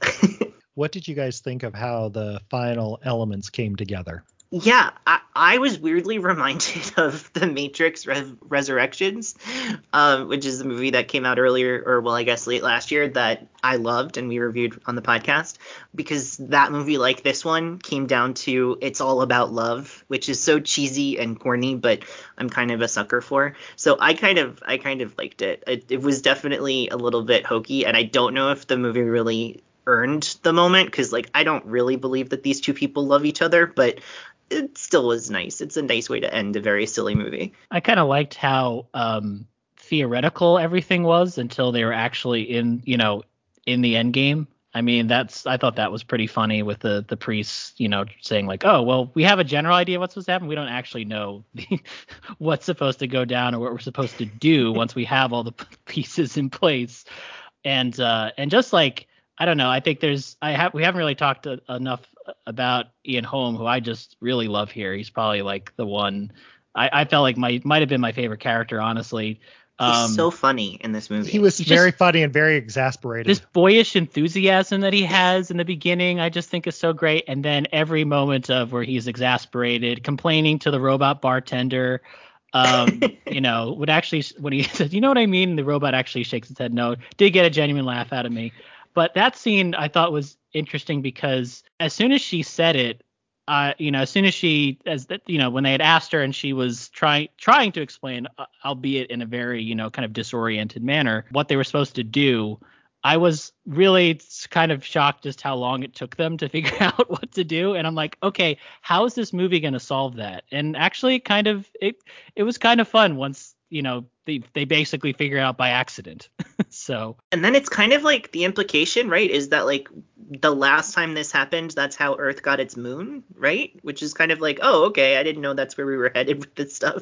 What did you guys think of how the final elements came together? Yeah, I, I was weirdly reminded of The Matrix Re- Resurrections, um, which is a movie that came out earlier, or well, I guess late last year, that I loved and we reviewed on the podcast, because that movie, like this one, came down to it's all about love, which is so cheesy and corny, but I'm kind of a sucker for. So I kind of I kind of liked it. It, it was definitely a little bit hokey, and I don't know if the movie really earned the moment, because like I don't really believe that these two people love each other, but it still was nice. It's a nice way to end a very silly movie. I kind of liked how um, theoretical everything was until they were actually in, you know, in the end game. I mean, that's I thought that was pretty funny with the the priests, you know, saying like, oh, well, we have a general idea what's supposed to happen. We don't actually know the, what's supposed to go down or what we're supposed to do once we have all the pieces in place. And uh, and just like, I don't know, I think there's I have we haven't really talked a, enough about Ian Holm, who I just really love here. He's probably like the one I, I felt like my might have been my favorite character, honestly. He's Um, so funny in this movie. He was He's very just- funny and very exasperated. this boyish enthusiasm that he has in the beginning, I just think is so great. And then every moment of where he's exasperated, complaining to the robot bartender, um, you know, would actually when he said, you know what I mean? And the robot actually shakes his head no. Did get a genuine laugh out of me. But that scene I thought was interesting because as soon as she said it, uh, you know, as soon as she, as that, you know, when they had asked her and she was trying trying to explain, uh, albeit in a very, you know, kind of disoriented manner, what they were supposed to do, I was really kind of shocked just how long it took them to figure out what to do. And I'm like, okay, how is this movie going to solve that? And actually, kind of, it it was kind of fun once, you know, they they basically figure it out by accident. So. And then it's kind of like the implication, right, is that like the last time this happened, that's how Earth got its moon, right? Which is kind of like, oh, okay, I didn't know that's where we were headed with this stuff.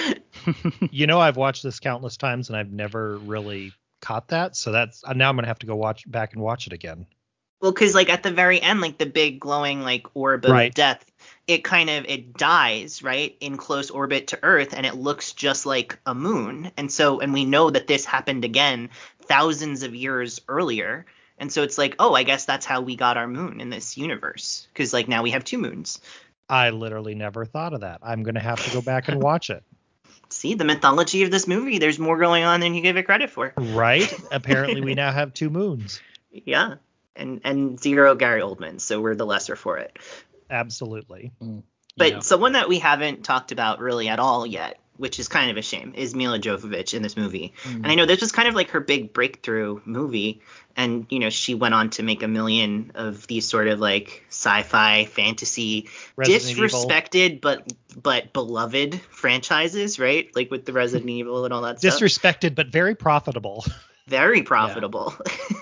You know, I've watched this countless times and I've never really caught that. So that's now I'm going to have to go watch back and watch it again. Well, because like at the very end, like the big glowing like orb of Right. death, it kind of it dies, right, in close orbit to Earth, and it looks just like a moon. And so, and we know that this happened again thousands of years earlier. And so it's like, oh, I guess that's how we got our moon in this universe, because like now we have two moons. I literally never thought of that. I'm going to have to go back and watch it. See, the mythology of this movie, there's more going on than you give it credit for. Right? Apparently, we now have two moons. Yeah. And and zero Gary Oldman, so we're the lesser for it. Absolutely. But Yeah. someone that we haven't talked about really at all yet, which is kind of a shame, is Mila Jovovich in this movie. Mm. And I know this was kind of like her big breakthrough movie. And, you know, she went on to make a million of these sort of like sci-fi, fantasy, Resident Evil. disrespected but but beloved franchises, right? Like with the Resident Evil and all that stuff. Disrespected, but very profitable. Very profitable.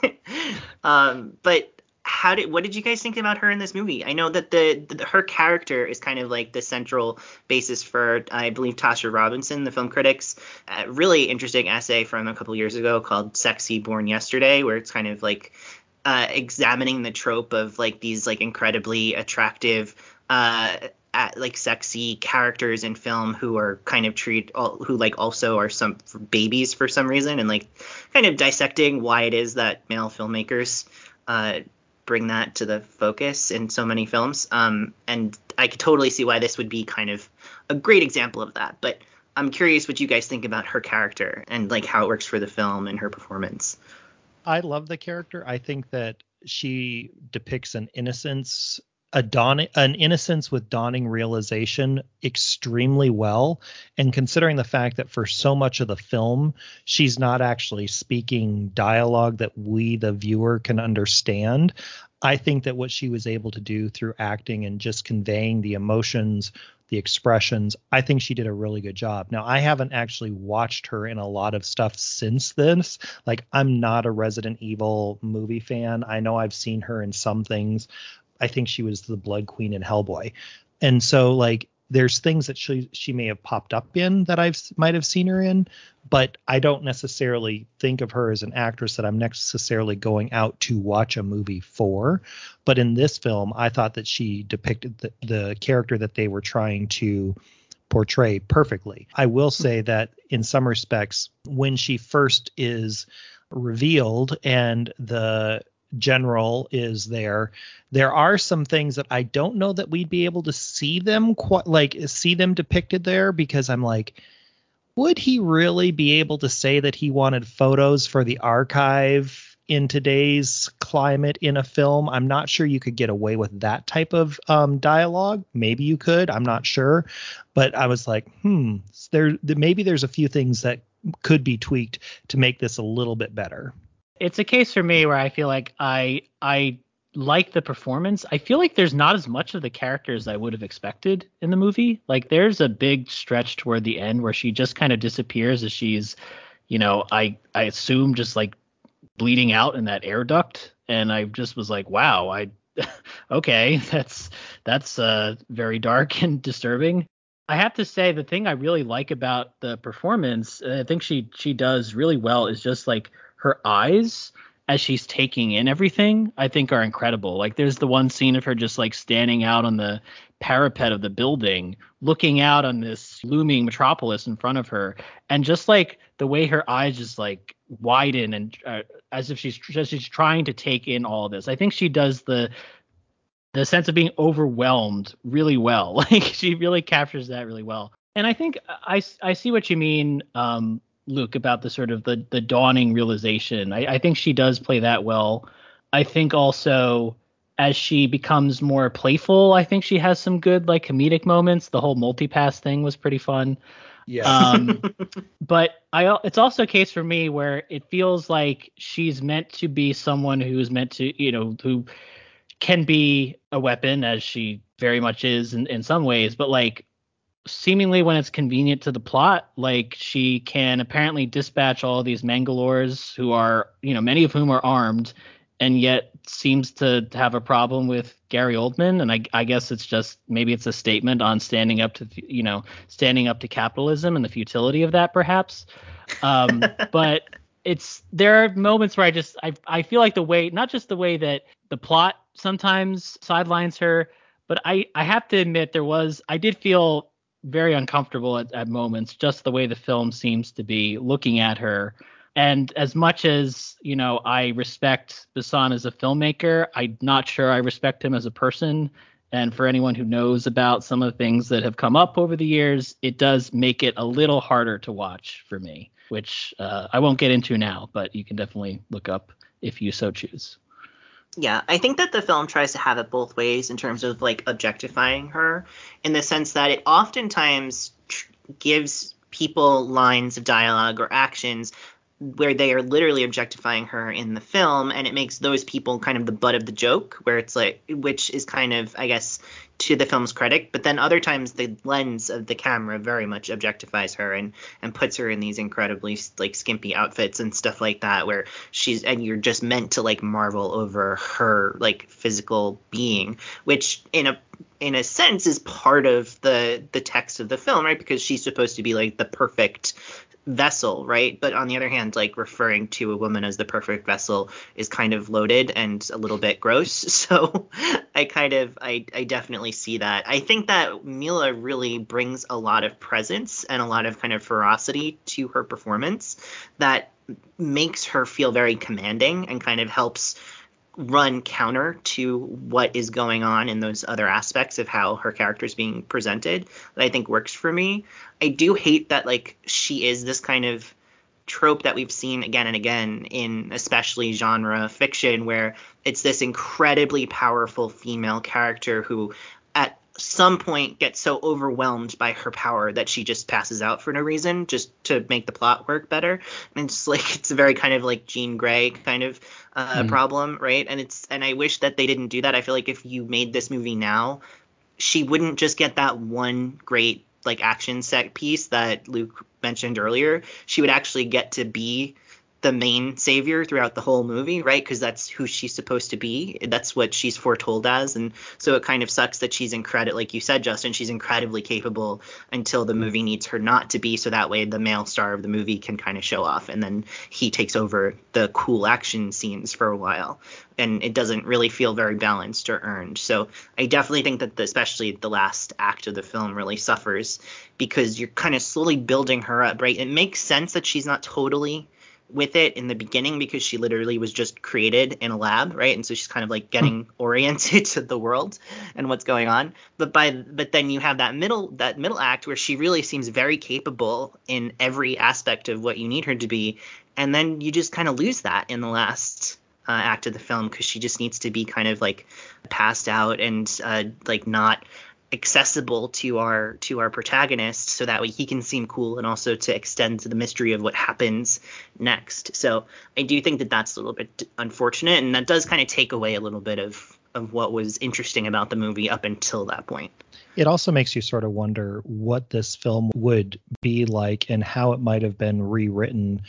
um, but how did what did you guys think about her in this movie? I know that the, the her character is kind of like the central basis for, I believe, Tasha Robinson, the film critics, a really interesting essay from a couple years ago called "Sexy Born Yesterday," where it's kind of like uh, examining the trope of like these like incredibly attractive, uh, at, like sexy characters in film who are kind of treat who like also are some babies for some reason, and like kind of dissecting why it is that male filmmakers uh, bring that to the focus in so many films. Um, and I could totally see why this would be kind of a great example of that. But I'm curious what you guys think about her character and like how it works for the film and her performance. I love the character. I think that she depicts an innocence a dawn an innocence with dawning realization extremely well. And considering the fact that for so much of the film, she's not actually speaking dialogue that we, the viewer, can understand, I think that what she was able to do through acting and just conveying the emotions, the expressions, I think she did a really good job. Now, I haven't actually watched her in a lot of stuff since this. Like, I'm not a Resident Evil movie fan. I know I've seen her in some things. I think she was the Blood Queen in Hellboy. And so, like, there's things that she she may have popped up in that I've might have seen her in, but I don't necessarily think of her as an actress that I'm necessarily going out to watch a movie for. But in this film, I thought that she depicted the, the character that they were trying to portray perfectly. I will say that in some respects, when she first is revealed and the general is there, there are some things that I don't know that we'd be able to see them quite like see them depicted there, because I'm like, would he really be able to say that he wanted photos for the archive in today's climate in a film? I'm not sure you could get away with that type of um, dialogue. Maybe you could. I'm not sure. But I was like, hmm, there maybe there's a few things that could be tweaked to make this a little bit better. It's a case for me where I feel like I I like the performance. I feel like there's not as much of the character as I would have expected in the movie. Like, there's a big stretch toward the end where she just kind of disappears as she's, you know, I I assume just like bleeding out in that air duct, and I just was like, wow, I okay, that's that's uh very dark and disturbing. I have to say, the thing I really like about the performance, I think she she does really well, is just like her eyes as she's taking in everything, I think are incredible. Like, there's the one scene of her just like standing out on the parapet of the building, looking out on this looming metropolis in front of her. And just like the way her eyes just like widen and uh, as if she's just she's trying to take in all this. I think she does the the sense of being overwhelmed really well. Like, she really captures that really well. And I think I, I see what you mean, um, Luke, about the sort of the, the dawning realization. I, I think she does play that well. I think also as she becomes more playful, I think she has some good like comedic moments. The whole multipass thing was pretty fun. Yeah. Um, but I, it's also a case for me where it feels like she's meant to be someone who's meant to, you know, who can be a weapon, as she very much is in, in some ways, but like seemingly when it's convenient to the plot, like she can apparently dispatch all these Mangalores who are, you know, many of whom are armed, and yet seems to have a problem with Gary Oldman. And I, I guess it's just, maybe it's a statement on standing up to, you know, standing up to capitalism and the futility of that, perhaps. Um, but it's, there are moments where I just, I, I feel like the way, not just the way that the plot sometimes sidelines her, but I, I have to admit there was, I did feel very uncomfortable at, at moments, just the way the film seems to be looking at her. And as much as, you know, I respect Besson as a filmmaker, I'm not sure I respect him as a person. And for anyone who knows about some of the things that have come up over the years, it does make it a little harder to watch for me, which uh, I won't get into now, but you can definitely look up if you so choose. Yeah, I think that the film tries to have it both ways in terms of like objectifying her, in the sense that it oftentimes tr- gives people lines of dialogue or actions where they are literally objectifying her in the film, and it makes those people kind of the butt of the joke, where it's like, which is kind of, I guess, to the film's credit. But then other times the lens of the camera very much objectifies her and and puts her in these incredibly like skimpy outfits and stuff like that, where she's, and you're just meant to like marvel over her like physical being, which in a in a sense is part of the the text of the film, right? Because she's supposed to be like the perfect vessel, right? But on the other hand, like referring to a woman as the perfect vessel is kind of loaded and a little bit gross. So I kind of I, I definitely see that. I think that Mila really brings a lot of presence and a lot of kind of ferocity to her performance that makes her feel very commanding and kind of helps run counter to what is going on in those other aspects of how her character is being presented, that I think works for me. I do hate that like she is this kind of trope that we've seen again and again in especially genre fiction, where it's this incredibly powerful female character who at some point gets so overwhelmed by her power that she just passes out for no reason, just to make the plot work better. And it's like, it's a very kind of like Jean Grey kind of uh, mm. problem, right? And it's, and I wish that they didn't do that. I feel like if you made this movie now, she wouldn't just get that one great like action set piece that Luke mentioned earlier. She would actually get to be the main savior throughout the whole movie, right? Because that's who she's supposed to be. That's what she's foretold as. And so it kind of sucks that she's incredible, like you said, Justin, she's incredibly capable until the movie needs her not to be. So that way the male star of the movie can kind of show off, and then he takes over the cool action scenes for a while. And it doesn't really feel very balanced or earned. So I definitely think that the, especially the last act of the film really suffers, because you're kind of slowly building her up, right? It makes sense that she's not totally with it in the beginning, because she literally was just created in a lab, right? And so she's kind of like getting oriented to the world and what's going on. But by but then you have that middle that middle act where she really seems very capable in every aspect of what you need her to be, and then you just kind of lose that in the last uh, act of the film, because she just needs to be kind of like passed out and uh, like not accessible to our to our protagonist, so that way he can seem cool, and also to extend to the mystery of what happens next. So I do think that that's a little bit unfortunate, and that does kind of take away a little bit of of what was interesting about the movie up until that point. It also makes you sort of wonder what this film would be like and how it might have been rewritten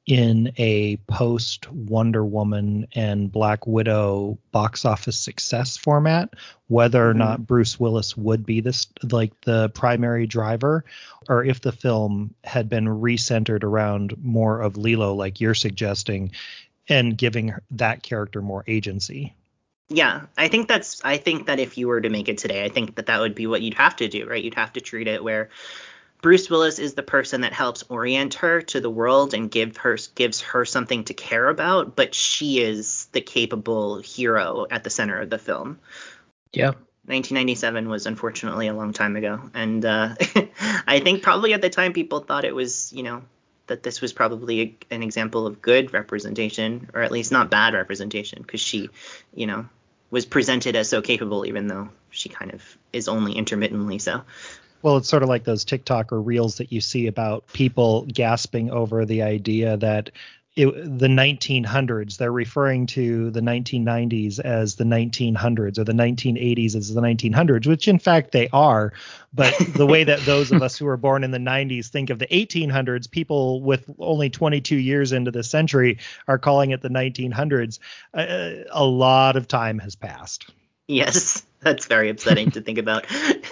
in a post Wonder Woman and Black Widow box office success format, whether or mm-hmm. not Bruce Willis would be this like the primary driver, or if the film had been recentered around more of Lilo, like you're suggesting, and giving that character more agency. Yeah, I think that's I think that if you were to make it today, I think that that would be what you'd have to do, right? You'd have to treat it where Bruce Willis is the person that helps orient her to the world and give her gives her something to care about, but she is the capable hero at the center of the film. Yeah. nineteen ninety-seven was unfortunately a long time ago, and uh, I think probably at the time people thought it was, you know, that this was probably a, an example of good representation, or at least not bad representation, because she, you know, was presented as so capable, even though she kind of is only intermittently so. Well, it's sort of like those TikTok or reels that you see about people gasping over the idea that it, the nineteen hundreds, they're referring to the nineteen nineties as the nineteen hundreds, or the nineteen eighties as the nineteen hundreds, which in fact they are. But the way that those of us who were born in the nineties think of the eighteen hundreds, people with only twenty-two years into the century are calling it the nineteen hundreds. Uh, a lot of time has passed. Yes, that's very upsetting to think about.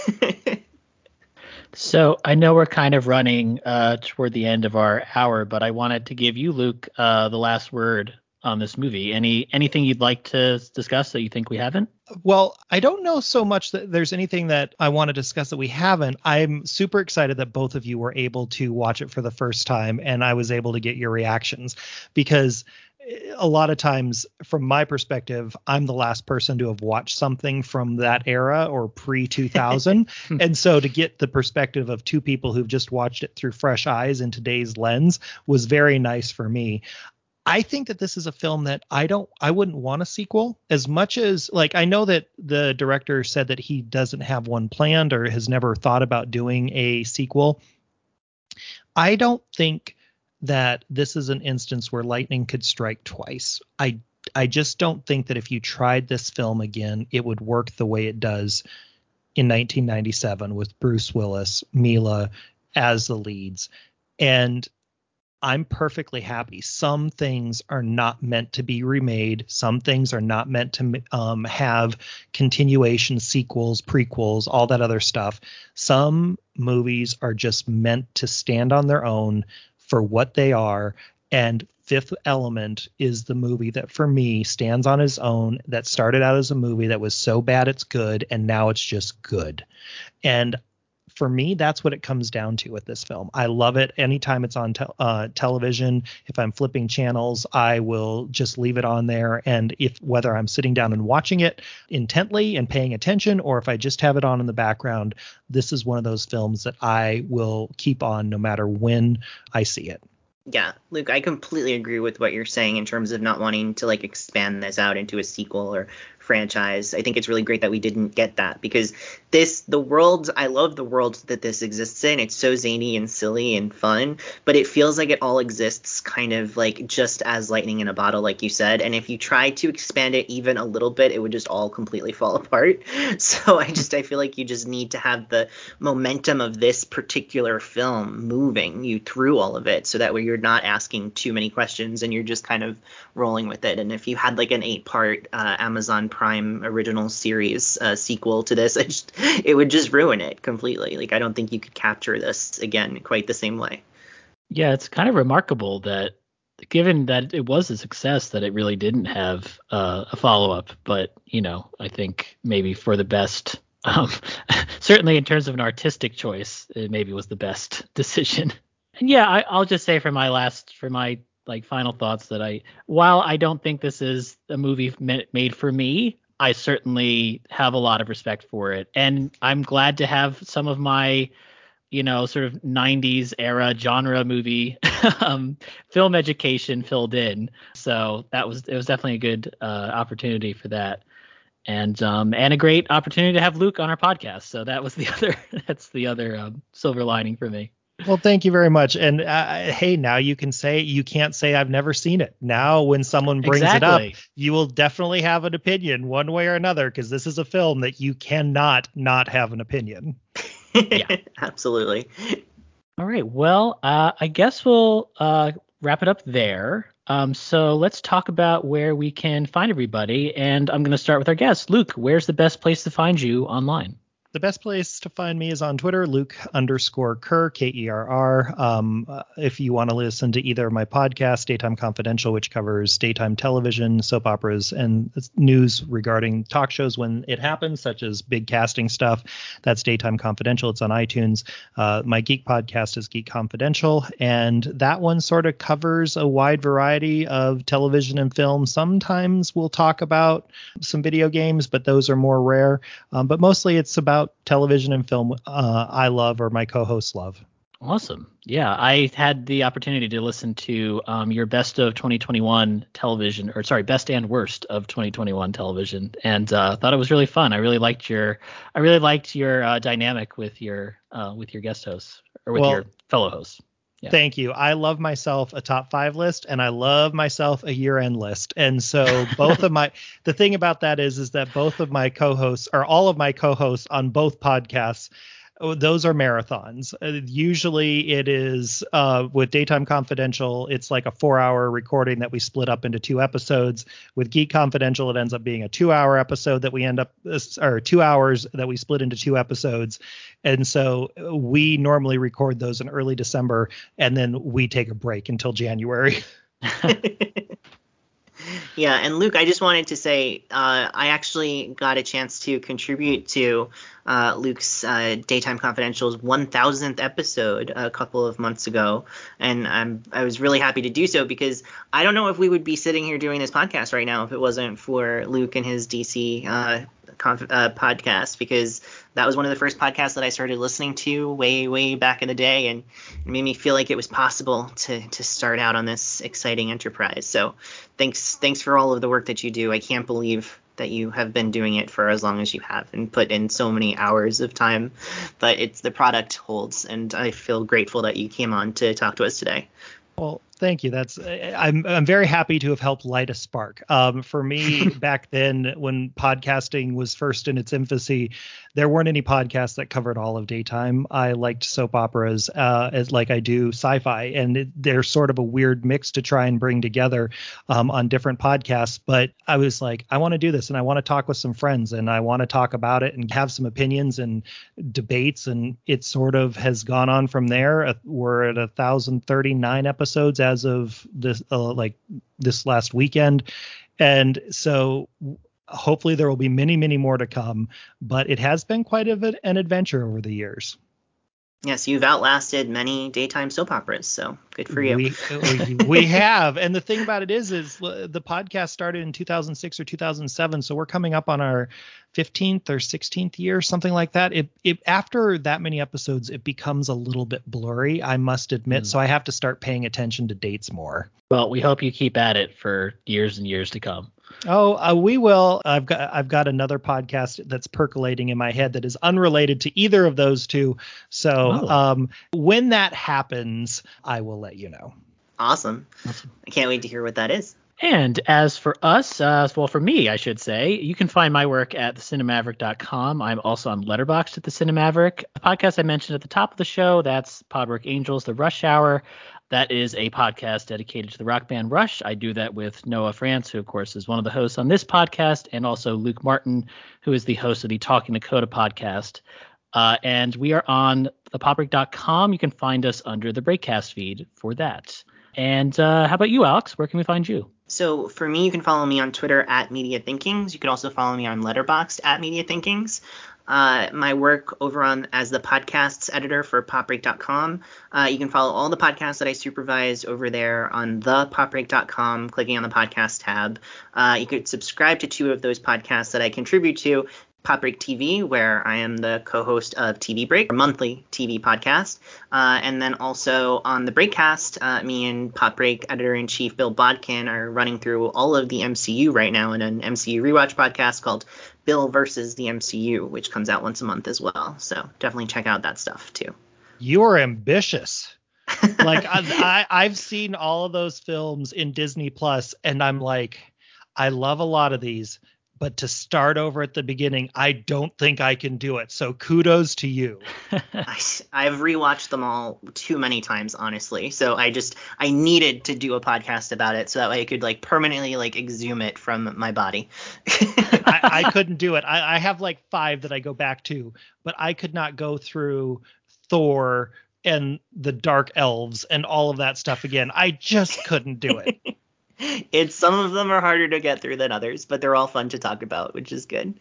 So I know we're kind of running uh, toward the end of our hour, but I wanted to give you, Luke, uh, the last word on this movie. Any anything you'd like to discuss that you think we haven't? Well, I don't know so much that there's anything that I want to discuss that we haven't. I'm super excited that both of you were able to watch it for the first time, and I was able to get your reactions, because a lot of times, from my perspective, I'm the last person to have watched something from that era or pre two thousand. And so to get the perspective of two people who've just watched it through fresh eyes in today's lens was very nice for me. I think that this is a film that I don't I wouldn't want a sequel, as much as, like, I know that the director said that he doesn't have one planned or has never thought about doing a sequel. I don't think that this is an instance where lightning could strike twice. I I just don't think that if you tried this film again, it would work the way it does in nineteen ninety-seven with Bruce Willis, Mila as the leads. And I'm perfectly happy. Some things are not meant to be remade. Some things are not meant to um, have continuation, sequels, prequels, all that other stuff. Some movies are just meant to stand on their own for what they are. And Fifth Element is the movie that, for me, stands on its own, that started out as a movie that was so bad it's good, and now it's just good. And for me, that's what it comes down to with this film. I love it. Anytime it's on te- uh, television, if I'm flipping channels, I will just leave it on there. And if whether I'm sitting down and watching it intently and paying attention, or if I just have it on in the background, this is one of those films that I will keep on no matter when I see it. Yeah, Luke, I completely agree with what you're saying in terms of not wanting to like expand this out into a sequel or franchise. I think it's really great that we didn't get that because this, the world, I love the world that this exists in. It's so zany and silly and fun, but it feels like it all exists kind of like just as lightning in a bottle, like you said. And if you try to expand it even a little bit, it would just all completely fall apart. So I just, I feel like you just need to have the momentum of this particular film moving you through all of it so that way you're not asking too many questions and you're just kind of rolling with it. And if you had like an eight part uh, Amazon Prime original series uh, sequel to this, it, just, it would just ruin it completely. Like I don't think you could capture this again quite the same way. Yeah, it's kind of remarkable that given that it was a success that it really didn't have uh, a follow-up, but you know, I think maybe for the best, um, certainly in terms of an artistic choice, it maybe was the best decision. And yeah, I, I'll just say for my last, for my like final thoughts that I, while I don't think this is a movie ma- made for me, I certainly have a lot of respect for it, and I'm glad to have some of my, you know, sort of nineties era genre movie um, film education filled in. So that was, it was definitely a good uh, opportunity for that. And um and a great opportunity to have Luke on our podcast. So that was the other that's the other um, silver lining for me. Well, thank you very much. And uh, hey, now you can say you can't say I've never seen it. Now, when someone brings it up, Exactly. you will definitely have an opinion one way or another because this is a film that you cannot not have an opinion. Yeah. Absolutely. All right. Well, uh, I guess we'll uh, wrap it up there. Um, so let's talk about where we can find everybody. And I'm going to start with our guest, Luke. Where's the best place to find you online? The best place to find me is on Twitter, Luke underscore Kerr, K E R R. Um, uh, if you want to listen to either of my podcasts, Daytime Confidential, which covers daytime television, soap operas, and news regarding talk shows when it happens, such as big casting stuff, that's Daytime Confidential. It's on iTunes. Uh, my geek podcast is Geek Confidential, and that one sort of covers a wide variety of television and film. Sometimes we'll talk about some video games, but those are more rare. Um, but mostly it's about television and film uh, I love or my co-hosts love. Awesome. Yeah, I had the opportunity to listen to um, your best of twenty twenty-one television, or sorry, best and worst of twenty twenty-one television, and uh, thought it was really fun. I really liked your, I really liked your uh, dynamic with your, uh, with your guest hosts or with Well, your fellow hosts. Yeah. Thank you. I love myself a top five list and I love myself a year end list. And so both of my, the thing about that is, is that both of my co-hosts or all of my co-hosts on both podcasts, those are marathons. Uh, usually it is uh, with Daytime Confidential, it's like a four hour recording that we split up into two episodes. With Geek Confidential, it ends up being a two hour episode that we end up, or two hours that we split into two episodes. And so we normally record those in early December and then we take a break until January. Yeah, and Luke, I just wanted to say uh, I actually got a chance to contribute to uh, Luke's uh, Daytime Confidential's one thousandth episode a couple of months ago, and I'm I was really happy to do so because I don't know if we would be sitting here doing this podcast right now if it wasn't for Luke and his D C uh, conf- uh, podcast, because that was one of the first podcasts that I started listening to way, way back in the day, and it made me feel like it was possible to to start out on this exciting enterprise. So thanks thanks for all of the work that you do. I can't believe that you have been doing it for as long as you have and put in so many hours of time, but it's the product holds, and I feel grateful that you came on to talk to us today. Well, thank you. That's I'm I'm very happy to have helped light a spark. Um, for me back then, when podcasting was first in its infancy, there weren't any podcasts that covered all of daytime. I liked soap operas uh, as like I do sci-fi, and it, they're sort of a weird mix to try and bring together um, on different podcasts. But I was like, I want to do this, and I want to talk with some friends, and I want to talk about it and have some opinions and debates, and it sort of has gone on from there. Uh, we're at one thousand thirty-nine episodes as of this uh, like this last weekend, and so hopefully there will be many many more to come, but it has been quite of an adventure over the years. Yes, you've outlasted many daytime soap operas, so good for you. We, we, we have. And the thing about it is, is the podcast started in two thousand six or two thousand seven. So we're coming up on our fifteenth or sixteenth year, something like that. It, it after that many episodes, it becomes a little bit blurry, I must admit. Mm. So I have to start paying attention to dates more. Well, we hope you keep at it for years and years to come. Oh, uh, we will. I've got I've got another podcast that's percolating in my head that is unrelated to either of those two. So oh. um, when that happens, I will let you know. Awesome. awesome. I can't wait to hear what that is. And as for us, uh, well, for me, I should say, you can find my work at the cinemaverick dot com. I'm also on Letterboxd at the Cinemaverick. The podcast I mentioned at the top of the show, that's Podwork Angels, The Rush Hour. That is a podcast dedicated to the rock band Rush. I do that with Noah France, who, of course, is one of the hosts on this podcast, and also Luke Martin, who is the host of the Talking Dakota podcast. Uh, and we are on the podwork dot com. You can find us under the Breakcast feed for that. And uh, how about you, Alex? Where can we find you? So for me, you can follow me on Twitter at Media Thinkings. You can also follow me on Letterboxd at Media Thinkings. Uh, my work over on as the podcasts editor for pop break dot com. Uh, you can follow all the podcasts that I supervise over there on the pop break dot com, clicking on the podcast tab. Uh, you could subscribe to two of those podcasts that I contribute to. Pop Break T V, where I am the co-host of T V Break, a monthly T V podcast. Uh, and then also on the Breakcast, uh, me and Pop Break editor-in-chief Bill Bodkin are running through all of the M C U right now in an M C U rewatch podcast called Bill versus the M C U, which comes out once a month as well. So definitely check out that stuff too. You're ambitious. Like I, I, I've seen all of those films in Disney Plus, and I'm like, I love a lot of these. But to start over at the beginning, I don't think I can do it. So kudos to you. I, I've rewatched them all too many times, honestly. So I just I needed to do a podcast about it so that way I could like permanently like exhume it from my body. I, I couldn't do it. I, I have like five that I go back to, but I could not go through Thor and the Dark Elves and all of that stuff again. I just couldn't do it. It's some of them are harder to get through than others, but they're all fun to talk about, which is good.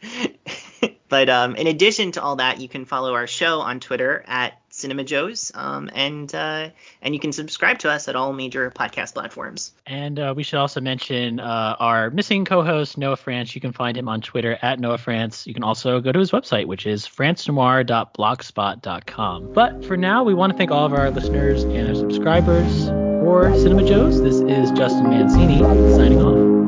But um, in addition to all that, you can follow our show on Twitter at Cinema Joes, um, and uh, and you can subscribe to us at all major podcast platforms. And uh, we should also mention uh, our missing co-host, Noah France. You can find him on Twitter at Noah France. You can also go to his website, which is france noir dot blogspot dot com. But for now, we want to thank all of our listeners and our subscribers. For Cinema Joes, this is Justin Mancini signing off.